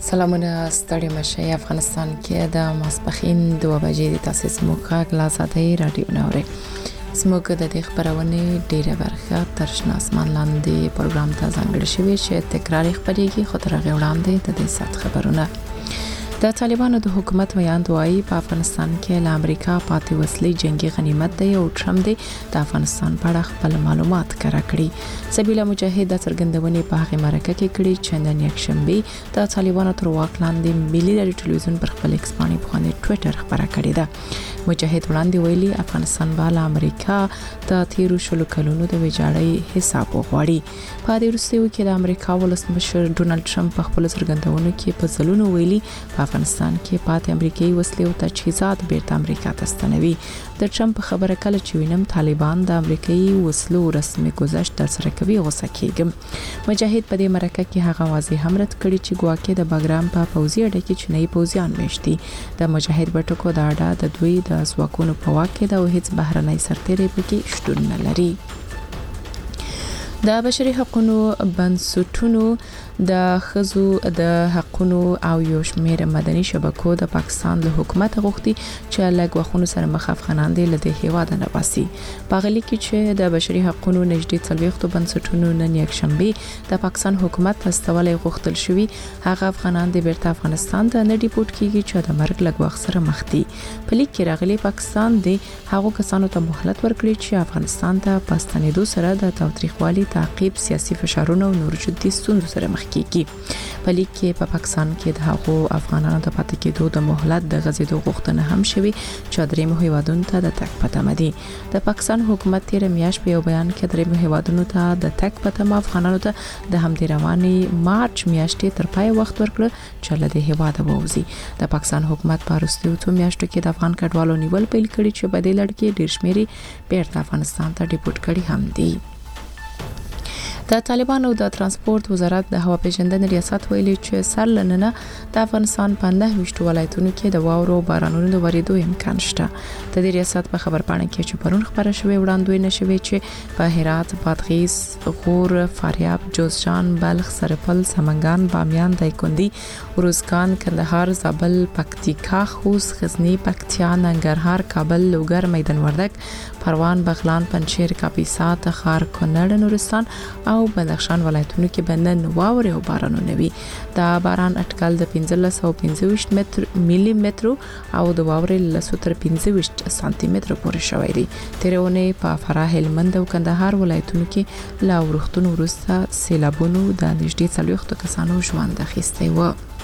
سلامونه ستړي مشه افغانستان کې د ماسپخین 2 بجې د تاسیس موخه غلاساتي رادیو نوري سموږ د دې خبرونه ډیره برخه تر شناسمان لاندې پروګرام ته ځانګړی شوی چې تکراری خبرېږي خو تر هغه وړاندې د دې سات خبرونه د طالبانو د حکومت ویاند وایي په افغانستان کې له امریکا پاتې وسلې جنگي غنیمت دی او ټرمپ دی د افغانستان په اړه خپل معلومات کړه کړی سبیلا مجاهد د څرګندونې په هغه مرکه کې کړي چې نن یکشنبه د طالبانو تر واک لاندې ملي رادیو ټلویزیون پر خپل ایکس باندې په ټوئیټر خبره کړې ده مجاهد وړاندې ویلي افغانستان به له امریکا د تیرو شلو کلونو د ویجاړۍ حساب وغواړي په دې وروستیو کې د امریکا ولسمشر ډونالد ټرمپ په خپل څرګندونو کې په ځلونو ویلي په افغانستان کې پاتې امریکایي وسلې او تجهیزات بیرته امریکا ته ستنوي د ټرمپ خبره کله چې وینم طالبان د امریکایي وسلو رسمي گذشت ترسره کوي غوسه کېږم مجاهد په دې مرکه کې هغه واضح هم رد کړی چې ګواکې د باګرام په پوځي اډه کې چینایي پوځیان میشتي د مجاهد بټکو د اډه د دوی د ځواکونو په واک کې د هیڅ بهرنۍ سرتېري پکې شتون نه لري د بشري حقوقو بنسټونو د خزو د حقوقو او یو شمېر مدني شبکو د پاکستان له حکومت غوښتي چې لږ وختونو سره مخ افغانان دي له هیواد نه باسي پاغلی کې چې د بشري حقوقو نږدې 40 بنسټونو نن یکشنبه د پاکستان حکومت استولې غوښتل شوی هغه افغانان د بیرته افغانستان ته نه ډیپورټ کیږي چې د مرګ لږ وخت سره مخ دي په لیک کې راغلي پاکستان د هغو کسانو ته مهلت ورکړي چې افغانستان ته پاستنېدو سره د تاوتریخوالي تعقیب سیاسي فشارونه او نور جدي ستونزو سره مخ کیږي په لیک کې په پاکستان کې د هغو افغانانو ته پاتې کېدو د مهلت د غزیدو غوښتنه هم شوی چې درېمو هیوادونو ته د تک پته مدي د پاکستان حکومت تیر میاشت په یو بیان کې درېمو هیوادونو ته د تک پته افغانانو ته د همدې رواني مارچ میاشتې تر پای وخت ورکړ چې له دې هیواد ووزي د پاکستان حکومت په وروستیو 2 میاشتو کې د افغان کډوالو نیول پیل کړي چې په دې لړ کې ډېر شمېرې بیرته افغانستان ته ډیپورټ کړي هم دي د طالبانو د ترانسپورت وزارت د هوا پیژندنې ریاست ویلي چې سرلننه د افغانستان په 19 ولایتونو کې د واورو بارانونو د ورېدو امکان شته د دې ریاست په خبرپاڼه کې چې پرون خبره شوې وړاندوینه شوې چې په هرات بادغیس غور فاریاب جوزجان بلخ سرپل سمنګان بامیان دایکندي روزګان کندهار زابل پکتیکا خوست غزنی پکتیا ننګرهار کابل لوګر میدان وردګ پروان بغلان پنجشیر کاپیسا تخار کونړ نورستان او بدخشان ولایتونو کې بنن واوري او بارانونه وي دا باران اټکل د 1525 ملي متر او د واوري له 15 سانتي متر پورې شوی دی تیرونه په فراه هلمند او کندهار ولایتونو کې لا ورختون ورسته سیلابونو د نږدې 40 کسانو ژوند اخیستی و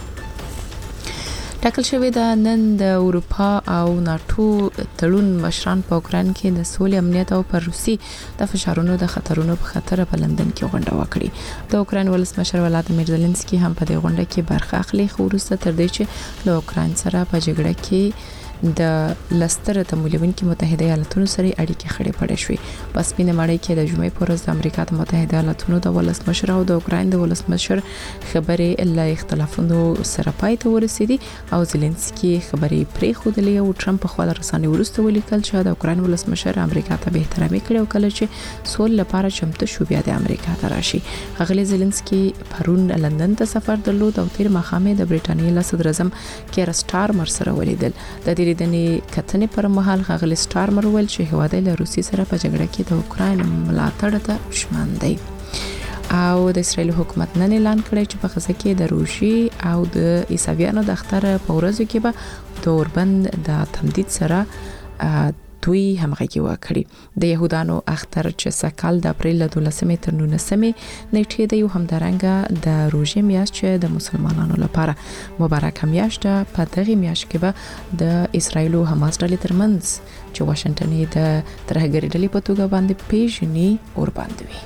ټاکل شوی د نن د اروپا او ناتو تړون مشران په اوکران کې د سولې امنیت او پر روسي د فشارونو د خطرونو په خاطر په لندن کې غونډه وکړي د اوکران ولسمشر ولادیمیر زيلنسکي هم په دې غونډه کې برخه اخلي خو وروسته تر دې چې له اوکران سره په جګړه کې د لستر تمویلونکو متحده ایالاتونو سره اړیکې خړې پړې شوې پس پینه مړی کې د جمعې پر ورځ د امریکا متحده ایالاتونو د ولسمشر او د اوکران د ولسمشر خبرې له اختلافونو سره پای ته ورسېدي او زيلنسکي خبرې پرې خودلې او ټرمپ په خپل رسنۍ ورسته ولیکل چې د اوکران ولسمشر امریکا ته به احترامي کړي او کله چې سول لپاره چمتو شو بیا د امریکا ته راشي هغه زيلنسکي پرون لندن ته سفر درلود او تیر مخامه د برېټانیا له صدر اعظم کیر سټارمر سره ولیدل د دني کتنې پر مهال غغلی سټارمر ول چې هواد له روسي سره په جګړه کې د اوکران ملاتړ ته شمن دی او د اسرایل حکومت نن اعلان کړی چې په غزه کې د روسي او د عیسویانو د اختر په ورځو کې به د اوربند د تمدید سره دوی همغږي وکړي د يهودانو اختر چې سکهال د اپریل 12 تر 19 نیټې د یو همدارنګه د روزې میاشت چې د مسلمانانو لپاره مبارک میاشت په دغه میاشت کې به د اسرایل او حماس ډلې ترمنځ چې واشنگټن د ترهګری ډلې په توګه باندې پیژني اور باندې وي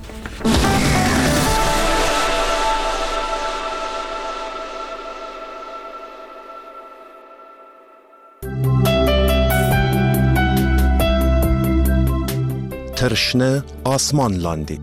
ترشنه آسمان لاندې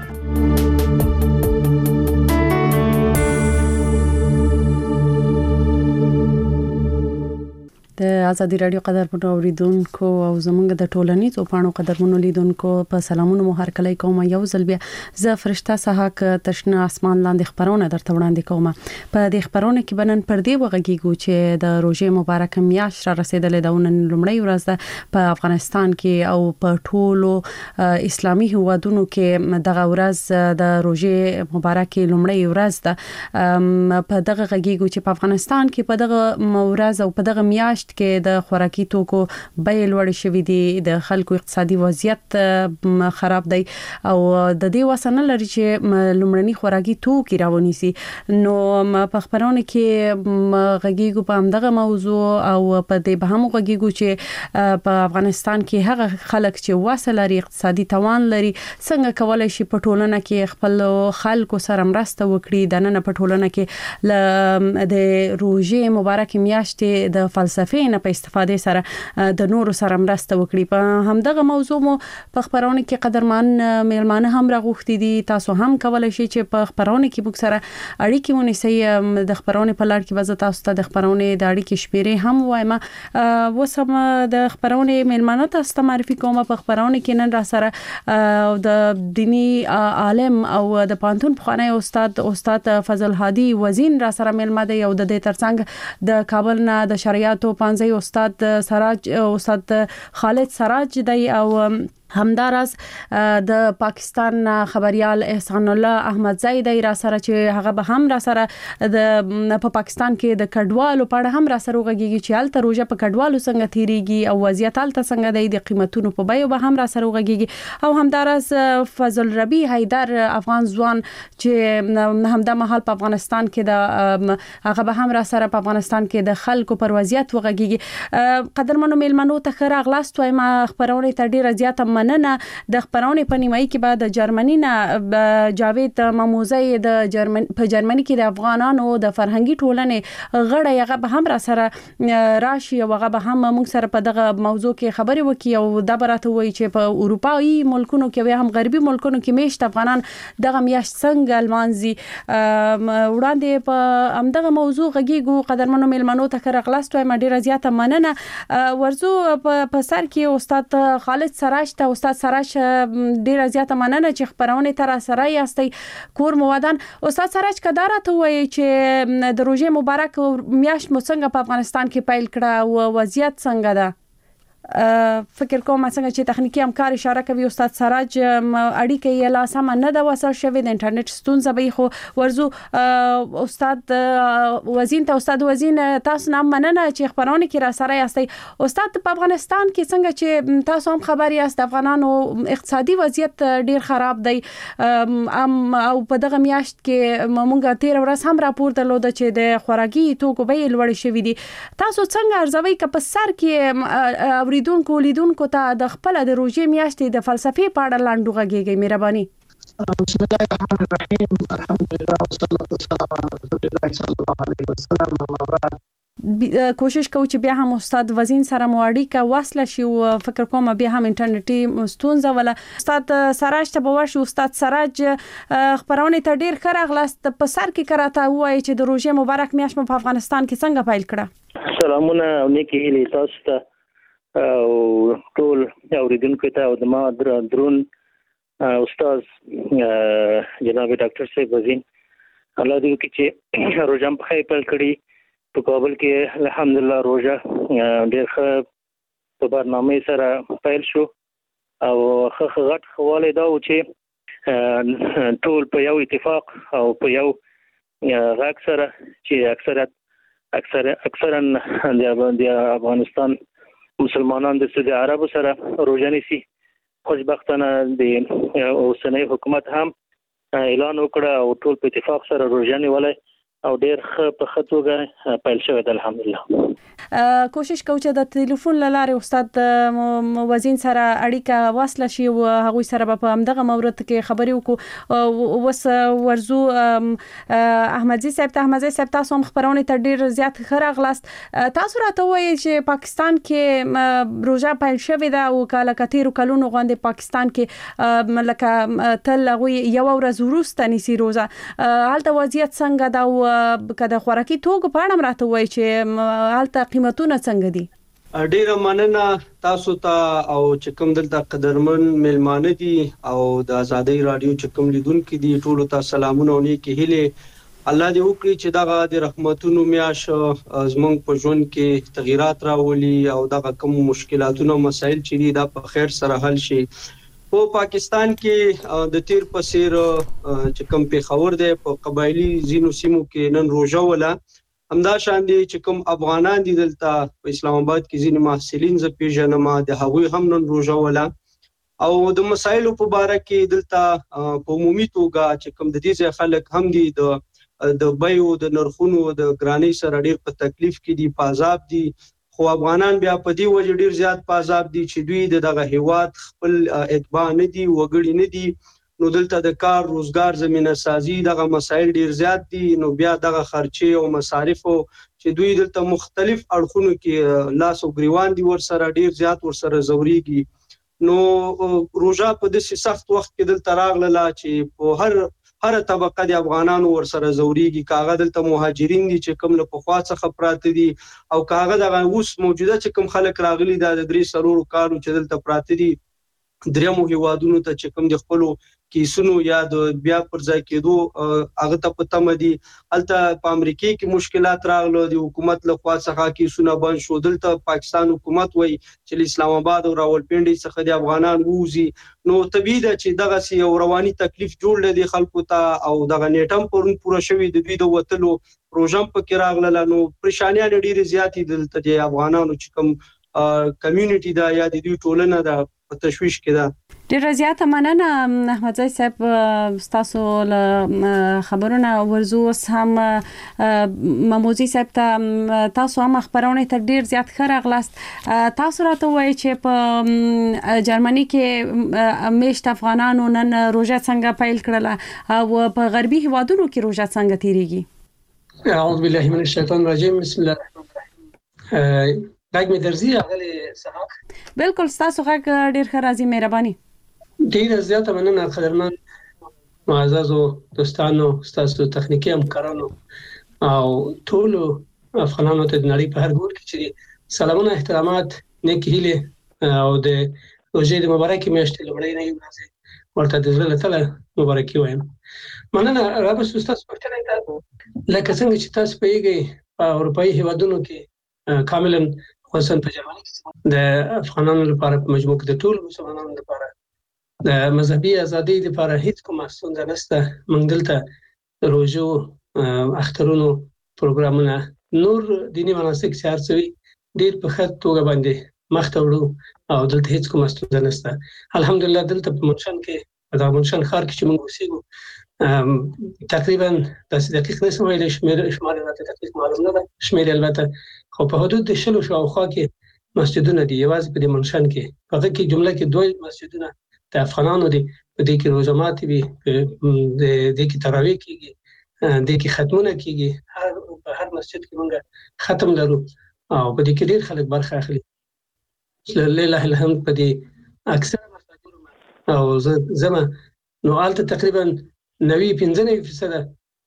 د د ازادي رادیو قدرمنو اوریدونکو او زمونږ د ټولنیزو پاڼو قدرمنو لیدونکو په سلامونو مو هر کله کوم یو ځل بیا زه فرشته سحاق تشنه اسمان لاندې خبرونه درته وړاندې کوم. په دې خبرونه کې بنن پر دې وغږیږو چې د روزې مبارک میاشت را رسیدلې د نن لومړی ورځ ده په افغانستان کې او په ټولو اسلامي هیوادونو کې دغه ورځ د روزې مبارک لومړی ورځ ده. په دغه غږیږو چې په افغانستان کې په دغه ورځ او په دغه میاشت کې د خوراکي توکو بیې لوړې شوې دي، د خلکو اقتصادي وضعیت خراب دی او د دې وسنه لري چې لومړني خوراکي توکي راونیسي. نو په خبرونه کې غږیږو په همدغه موضوع او په دې به هم غږیږو چې په افغانستان کې هغه خلک چې وسه لري، اقتصادي توان لري، څنګه کولای شي په ټولنه کې خپل خلکو سره مرسته وکړي. د نن په ټولنه کې د روزې مبارک میاشتې د فلسفې نه په استفاده سره د نورو سره مرسته وکړي. په همدغه موضوع مو په خبرونه کې قدرمن میلمانه هم راغوښتي دي. تاسو هم کولای شئ چې په خبرونه کې موږ سره اړیکې ونیسئ. د خبرونه په لړ کې به تاسو ته د خبرونه د اړیکې شمیرې هم وایم. وسم د خبرونه میلمانه تاسو ته معرفي کوم. په خبرونه کې نن را سره د دینی عالم او د پانتون پخوانی استاد فضل هادي وزین را سره میلمه دی او د دې ترڅنګ د کابل نه د شریعت او پانځي استاد خالد سراج دی او همدارس د پاکستان خبريال احسان الله احمدزئی دی را سره چې هغه به هم را سره د په پاکستان کې د کډوالو په اړه هم را سره وغږیږي چې الته روزه په کډوالو څنګه تیریږي او وضعیت الته څنګه دی، د قیمتونو په بیه به هم را سره وغږیږي. او همدارس فضل ربی حیدر افغان ځوان چې همدا مهال په افغانستان کې د هغه به هم را سره په افغانستان کې د خلکو پر وضعیت وغږیږي. قدرمنو میلمنو ته خیر اغلاست وایم. خبرونه ته ډیره زیاته مننه. د خبرونه په نیمایي کې بعد د جرمني نه جاوید ماموزی د په جرمني کې د افغانانو د فرهنګي ټولنې غړی هغه به هم را سره راشي او هغه به هم موږ سره په دغه موضوع کې خبرې وکړي او دا براته وایي چې په اروپایي ملکونو کې هم غربي ملکونو کې میشت افغانان دغه میاشت څنګه لمانځي. وړاندې په همدغه موضوع غږیږو. قدرمنو میلمنو ته خیر اغلاست وایم. ډیره زیاته مننه. ورزو په سر کې استاد خالد سراج ته استاد سراج ډیره زیاته مننه چې خبرونه تر سره یاستئ. کور مودان استاد سراج کدار ته وایي چې د روزې مبارک میاشت مو څنګه په افغانستان کې پیل کړه او وضعیت څنګه ده؟ فکر کوم څنګه چې تخنیکی همکار اشاره کوي استاد سراج اړیکه یې لا سم نه د وسه شوی د انټرنیټ ستونزه به خو ورزو استاد وزین ته استاد وزین تاسو نام مننه چې خبرونه کې را سره یاستئ. استاد په افغانستان کې څنګه چې تاسو هم خبر یاست افغانانو اقتصادي وضعیت ډیر خراب دی او په دغه میاشت کې مونږه 13 ورځ هم راپور درلود چې د خوراکي توکو بیې لوړ شوې دي. تاسو څنګه ارزوي ک په سر کې لیدونکو ته د خپل د روزې میاشتې د فلسفې په اړه لاندې غږیږي؟ مهرباني. بسم الله الرحمن الرحیم. الحمدلله والصلاه والسلام علی رسول الله صلی الله علیه وسلم. کوشش کوو چې بیا هم استاد وزین سره مو اړیکه وصله شي او فکر کوم بیا هم انټرنیټي ستونزه ولا. استاد سراج ته به ورشو. استاد سراج خبرونه ته ډیر ښه راغلاست. په سر کې کراته وایي چې د روزې مبارک میاشت په افغانستان کې څنګه پیل کړه؟ سلامونه او نیکی هیلې تاسو ته او ټول اوریدونکو ته او د ما درون استاد جناب ډاکټر صاحب وزین الله دې وکړي چې روزه په خیر پیل کړي. په کابل کې الحمدلله روزه ډېر ښه په برنامه سره پیل شو او ښه غټ خواله دا و چې ټول په یو اتفاق او په یو غږ سره چې اکثرا د افغانستان مسلمانان د سعودي عربو سره روزه نیسي. خوشبختانه د اوسنۍ حکومت هم اعلان وکړ او ټول په اتفاق سره روزه نیولای او ډېر ښه په خطوګه پیل شوی د الحمدلله. کوشش کوو چې د ټلیفون لاره استاد وزین سره اړیکه واصله شي او هغه سره په همدغه مورد کې خبرې وکړو. وس ورزو احمدزي صاحب تاسو هم خبرونه ته ډیر زیات خره غلاست. تاسو راته وایي چې پاکستان کې روزه پیل شوې ده او کله کتیرو کلونو غوندې پاکستان کې لکه تل غوي یو ورځ وروسته نسی روزه. حالت وضعیت څنګه ده او کده خوراکي توکو په اړه راته وایي چې حالت قیمتونه څنګه دي؟ ډیره مننه تاسو ته او چې کوم دلته قدرمن ملمانه دي او د ازادۍ رادیو چې کوم لیدونکو دي ټول ته سلامونه او نیکی هیله. الله دې وکړي چې دغه د رحمتونو میاش زمونږ په ژوند کې تغیرات راولي او دغه کوم مشکلاتونه او مسایل چې دي دا په خیر سره حل شي. په پاکستان کې د تیر په سیر چې کوم پیښور دی په قبایلی زینو سیمو کې نن روزه ولا همدا شان دي چې کوم افغانان دي دلته په اسلام آباد کې ځینې محصلین ز پیژنم د هغوی هم نن روزه ولا او د مسایلو په اړه کې دلته په عمومي توګه چې کوم د دې خلک هم دي د بایو د نرخونو د ګرانی سره ډیر په تکلیف کې دي په عذاب دي خو افغانان بیا په دې وجه ډیر زیات په عذاب دي چې دوی دغه هیواد خپل اتباع نه دي وګړي نه دي نو دلته د کار روزګار زمينه سازي دغه مسایل ډیر زیات دي نو بیا دغه خرچي او مصارف چې دوی دلته مختلف اړخونو کې لاس او گریوان دي ور سره ډیر زیات ور سره زوريږي نو روزه په دې سخت وخت کې دلته راغله چې په هر طبقه د افغانانو ور سره زوريږي کاغه دلته مهاجرین دي چې کوم له پخوا څخه پراته دي او کاغه دغه اوس موجوده چې کوم خلک راغلي د 3 سرور کارو چې دلته پراته دي درېمو هیوادونو ته چې کوم د خپل کیسونو یا د بیا پر ځای کېدو هغه ته پته مدي الته په امریکا کې مشکلات راغلو د حکومت له خوا څخه کیسونه بند شو دلته پاکستان حکومت وای چې اسلام آباد او راولپنډي څخه د افغانان ووزي نو طبيعي ده چې دغه سی رواني تکلیف جوړ لدي خلکو ته او دغه نیټم پرون پوره شوی د دوی د وتلو پروژم پکې راغله نو پریشانیا ډېری زیاتې دلته د افغانانو چې کوم کمیونټي دا یا د دوی ټولنه دا په تشويش کې ده. ډېر زیات مننه احمد زای صاحب تاسو خبرونه ورزو هم مموزي صاحب ته تاسو هم خبرونه ته ډېر زیات خراغلاست تاسو راته وایي چې په جرمني کې میشت افغانانو نن روزه څنګه پیل کړله او په غربي هیوادونو کې روزه څنګه تیریږي. اعوذ بالله من الشیطان الرجیم بسم الله الرحمن الرحیم. غږ مې درځي هغه صحاح بالکل تاسو غږ ډیر ښه راځي مهرباني. ډیر زیاته مننه قدرمن معززو دوستانو تاسو تخنیکی همکارانو او ټول افغانانو ته د نړۍ په هر ګوټ کې چې سلامونه احترامات نیکی هیله او د روزې د مبارکي میاشتې لومړی نه یو ورته د زړه له تله مبارکي وایم. مننه رابس تاسو پوښتنه کوم لکه څنګه چې تاسو پیږئ په اروپאי هیوادونو کې کاملا خصوصا په جرمني کې د افغانانو لپاره په مجموع کې د ټول مسلمانانو لپاره د مذهبي ازادۍ لپاره هیڅ کومه ستونزه نشته. موږ دلته روزو اخترونو پروګرامونه نور دینی مناسک چې هرڅوي ډیر په ښه توګه باندې مخ ته وړو او دلته هیڅ کومه ستونزه نشته. الحمدلله دلته په منشن کې د منشن ښار کې چې موږ اوسېږو تقریبا د دقیق نسم ویل شمار راته دقیق معلوم نه ده شمیر البته خو په حدود د 60 شاوخوا کې مسجدونه دي یوازې په منشن کې په هغه کې جمله کې دوه مسجدونه د افغانانو دي په دې کې روزمات وي د دې کې تراویح کیږي د کې ختمونه کیږي په هر مسجد کې موږ ختم لرو او په دې کې ډیر خلک برخه اخلي. لله الحمد په دې اکثر مساجد او زما نو آلته تقریبا 95%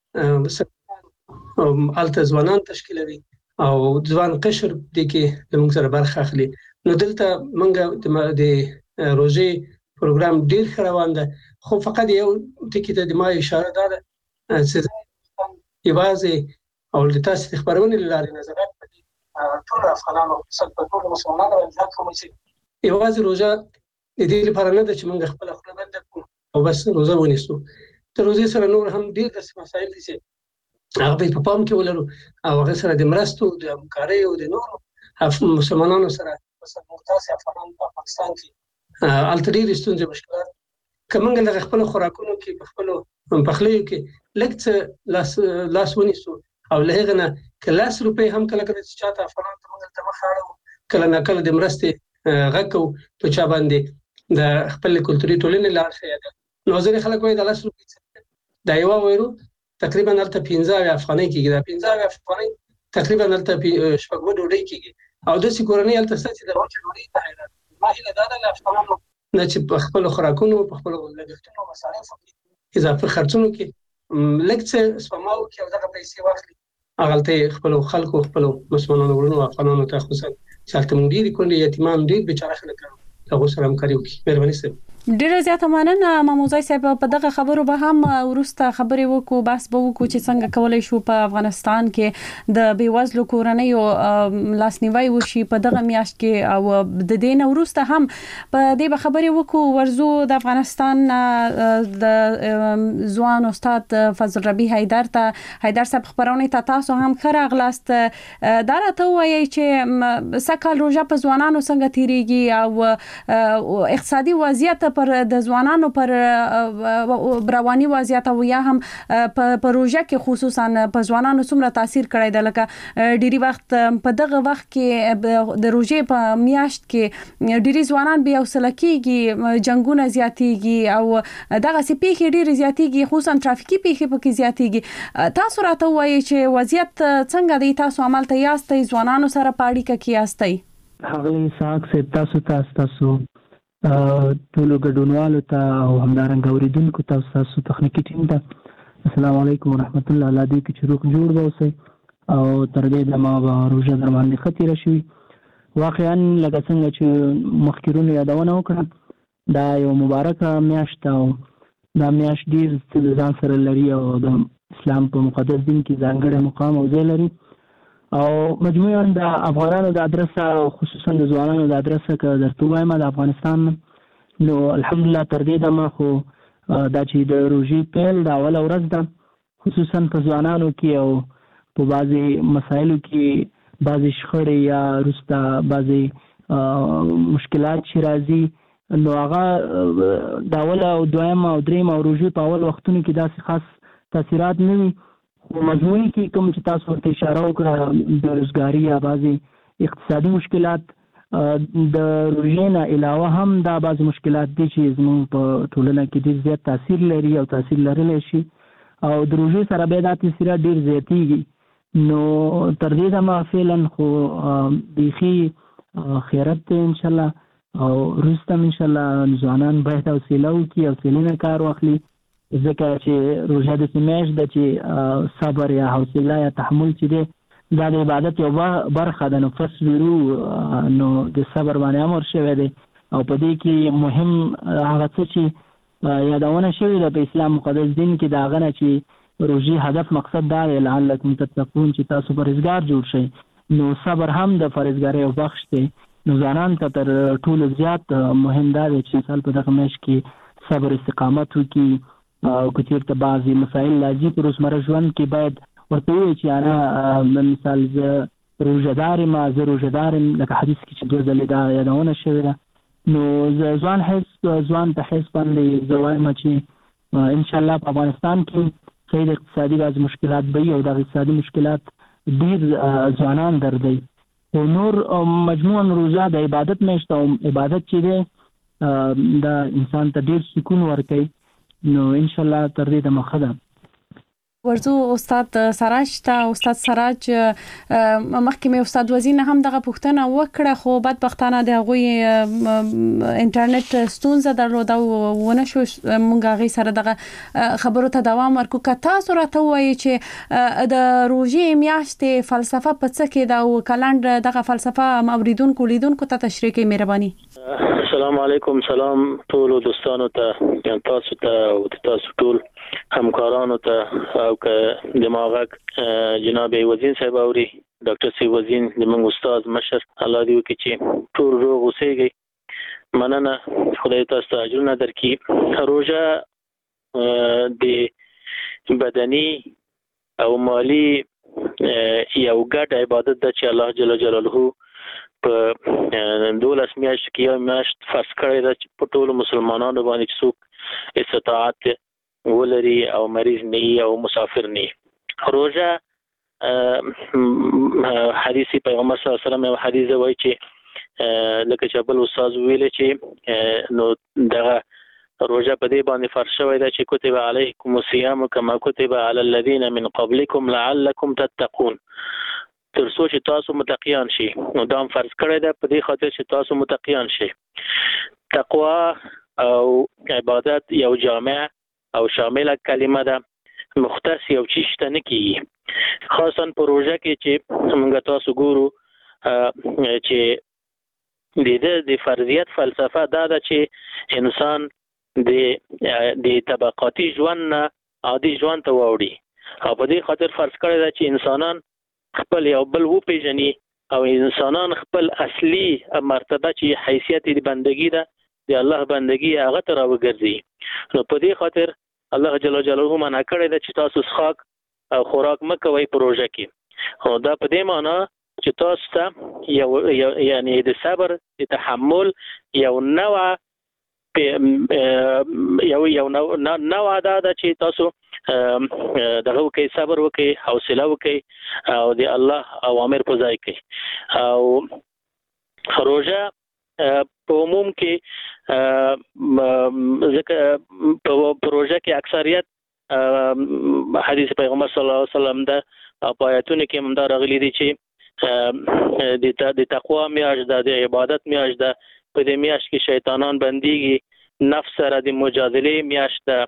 آلته ځوانان تشکیلوي او ځوان قشر د کې موږ سره برخه اخلي. نو دلته موږ د روزې پروګرام ډیر ښه روان ده خو فقط یو ټکی ته د ما اشاره ده چې یوازې او د تاسو خبرونه لري نظارت په ټول افغانانو په ټول مسلمانانو باندې کوم چې یوازې روزه د دې لپاره نه ده چې موږ خپل خپل بند کوو او بس روزه ونیسو. تر روزې سره نور هم ډیر د مسایل دي چې هغه په پام کې ولرو او هغه سره د مرستو د همکارۍ او د نور مسلمانانو سره تاسو افغانان په پاکستان کې الټریر ستونزې مشکلات کومه له خپل خوراکونو کې په خپل پخلیو کې لکه لاس ونیسو او له هغه نه کلاس روپې هم کله کله چې چاته افغانان ته موږ ته مخاړو کله نه کله د مرستې غکو په چا باندې د خپل کلتوري ټولنې لار خیاده نو ځکه خلک وایي د لاس روپې دا یو وایو تقریبا الته 15 افغانۍ کېږي دا 15 افغانۍ تقریبا الته شپږ ډوډۍ کېږي او د سکورنۍ الته څه د وچه ډوډۍ ته ماهله دا د افغانانو نه چې په خپل خوراکونو په خپل لګښتونو مصارف اضافه خرچونو کې لکه سپماو کې او دغه پیسې واخلي اغلته خپل خلکو خپل مسلمانانو ورونو افغانانو ته خصوصا چې موږ ډیر کولې یتیمان ډیر بچاره خلک هغه سره هم کاریو کی مهرباني سره ډیره زیاته مننه ماموزای صاحب په دغه خبرو به هم ورسته خبرې وکړو بس به وکړو چې څنګه کولای شو په افغانستان کې د بیوزلو کورنیو لاسنیوي وشي په دغه میاشت کې او د دین ورسته هم په دې به خبرې وکړو ورزو د افغانستان د ځوان استاد فضل ربی حیدر صاحب خبرونه تاسو هم خره اغلاست دا راته وایي چې سکه روزه په ځوانانو څنګه تیریږي او اقتصادي وضعیت پر د ځوانانو پر رواني وضعیت او یا هم په پروژه کې خصوصا په ځوانانو څومره تاثیر کړی دی لکه ډیری وخت په دغه وخت کې د روزې په میاشت کې ډیری ځوانان بیا وسله کېږي جنگونه زیاتېږي او دغه سپېخي ډیری زیاتېږي خصوصا ترافیکي پیښې پکې زیاتېږي تاسو راته وایي چې وضعیت څنګه دی تاسو عمل ته یاستئ ځوانانو سره پاړی کې یاستئ هغه ساق سه تاسو ټولو ګډونوالو ته او همدارنګه اوریدونکو ته تاسو تخنیکی ټیم ته السلام علیکم ورحمت الله الله دې کې چروک جوړ ووسه او تر دې د ما روزه در باندې خطر شي واقعا لکه څنګه چې مخکرونو یادونه وکړه دا یو مبارکه میاشت او دا میاشت ډیر ځان سره لري او د اسلام په مقدس دین کې ځانګړی مقام او ځای لري او مجموعاً د افغانانو د ادرسه خصوصا د ځوانانو د ادرسه که درته وایم د افغانستان نو الحمدلله تر دې دمه خو دا چې د روژې پیل د اوله ورځ ده خصوصا په ځوانانو کې او په بعضې مسایلو کې بعضې شخړې یا وروسته بعضې مشکلات چې راځي نو هغه د اوله او دویم او دریم او روژې په اول وختونو کې داسې خاص تاثیرات نه وي مجموعي کې کوم چې تاسو ورته اشاره وکړه بیروزګاري یا بعضې اقتصادي مشکلات د روژې نه علاوه هم دا بعضې مشکلات دي چې زموږ په ټولنه کې ډېر زیات تاثیر لري او تاثیر لرلی شي او د روژې سره بیا دا تاثیرات ډېر زیاتېږي نو تر دې دمه فعلا خو بیخي خیرت دی انشاءالله او وروسته هم انشاءالله ځوانان باید حوصله وکړي حوصلې نه کار واخلي ځکه چې روژه داسې میاشت ده چې صبر یا حوصله یا تحمل چې دی دا د عبادت یو برخه ده نو فصبرو نو د صبر باندې امر شوی دی او په دې کې مهم هغه څه چې یادونه شوې ده په اسلام مقدس دین کې د هغه نه چې روژې هدف مقصد دا دی لعلکم تتقون چې تاسو پرهیزګار جوړ شئ نو صبر هم د پرهیزګارۍ یو بخش دی نو ځوانانو ته تر ټولو زیات مهم دا دی چې مثال په دغه میاشت کې صبر استقامت وکړي او که چېرته بعضې مسایل راځي په روزمره ژوند کې باید ورته ووایي چې انا مثال زه روژهدار یم زه روژهدار یم لکه حدیث کې چې 2 ځلې دا یادونه شوې ده نو ځوان ته حس باندې زه وایم چې انشاءالله په افغانستان کې صحیح د اقتصادي بعضې مشکلات به وي او دغه اقتصادي مشکلات ډېر ځوانان دردوي خو نور مجموعاً روژه د عبادت میاشت او عبادت چې دی دا انسان ته ډېر سکون ورکوي نو انشاءالله تر دې د مخه ده ورزو استاد سراج ته استاد سراج مخکې مې استاد وزیر هم دغه پوښتنه وکړه خو بدبختانه د غوي انټرنیټ ستونزه درلوده ونه شو مونږ غي سره دغه خبرو ته دوام ورکو کته سره ته وایي چې د روژې میاشتې فلسفه په څه کې دا او کلند دغه فلسفه اوریدونکو لیدونکو ته تشریح کوي مهرباني السلام علیکم سلام ټول دوستانو ته تاسو ته او تاسو ټول همکارانو ته او که دماغک جناب وزیر صاحب اوري ډاکټر سی وزیر زموږ استاد مشر الله دې وکړي چې ټول روغ اوسئ مننه خدای تاسو ته اجرونه درکړي روژه د بدني او مالی یو ګډ عبادت ده چې الله جل جلاله په 12 میاشت کې یو میاشت فرض کړی ده چې په ټولو مسلمانانو باندې چې څوک استطاعت ولري او مریض نه او مسافر نه روزه حدیث پیغمبر صلی الله علیه وسلم یو حدیث وایي چې لکه چې بل استاد ویل چې نو دغه روزه په دې باندې فرض شوی ده چې کتب علیکم الصیام کما کتب علی الذین من قبلکم لعلکم تتقون تر څو چې تاسو متقیان شي نو دا فرض کړی ده په دې خاطر چې تاسو متقیان شي تقوا او عبادت یو جامع او شامل کلمه ده مختص یو چیشته نه کیږي. خاصا پروژه کې چې موږ تاسو ګورو چې د فرضیت فلسفه دا ده چې انسان د طبقاتي ژوند نه عادي ژوند ته واوړي، او په دې خاطر فرض کړی ده چې انسانان خپل یو بل وپیژني او انسانان خپل اصلي مرتبه چې حیثیت د بندگی ده د الله بندگی هغه ته راوګرځي. نو په دې خاطر الله جل جلاله منع کړی ده چې تاسو څښاک او خوراک مکوئ پروژه کې. او دا په دې معنی چې تاسو ته یعنی د صبر د تحمل یو نوع دا ده چې تاسو دغه وکي، صبر وکي، حوصله وکي او د الله اوامر په ځای کوي. او روزه په عموم کې ځکه په پروژه کې اکثریت حدیث پیغمبر صلی الله علیه وسلم د آیاتونو کې هم دا راغلي دي چې د تقوا میاشت ده، د عبادت میاشت ده. په دې میاشت کې شیطانان بنديږي، نفس سره د مجادله میاشت ده،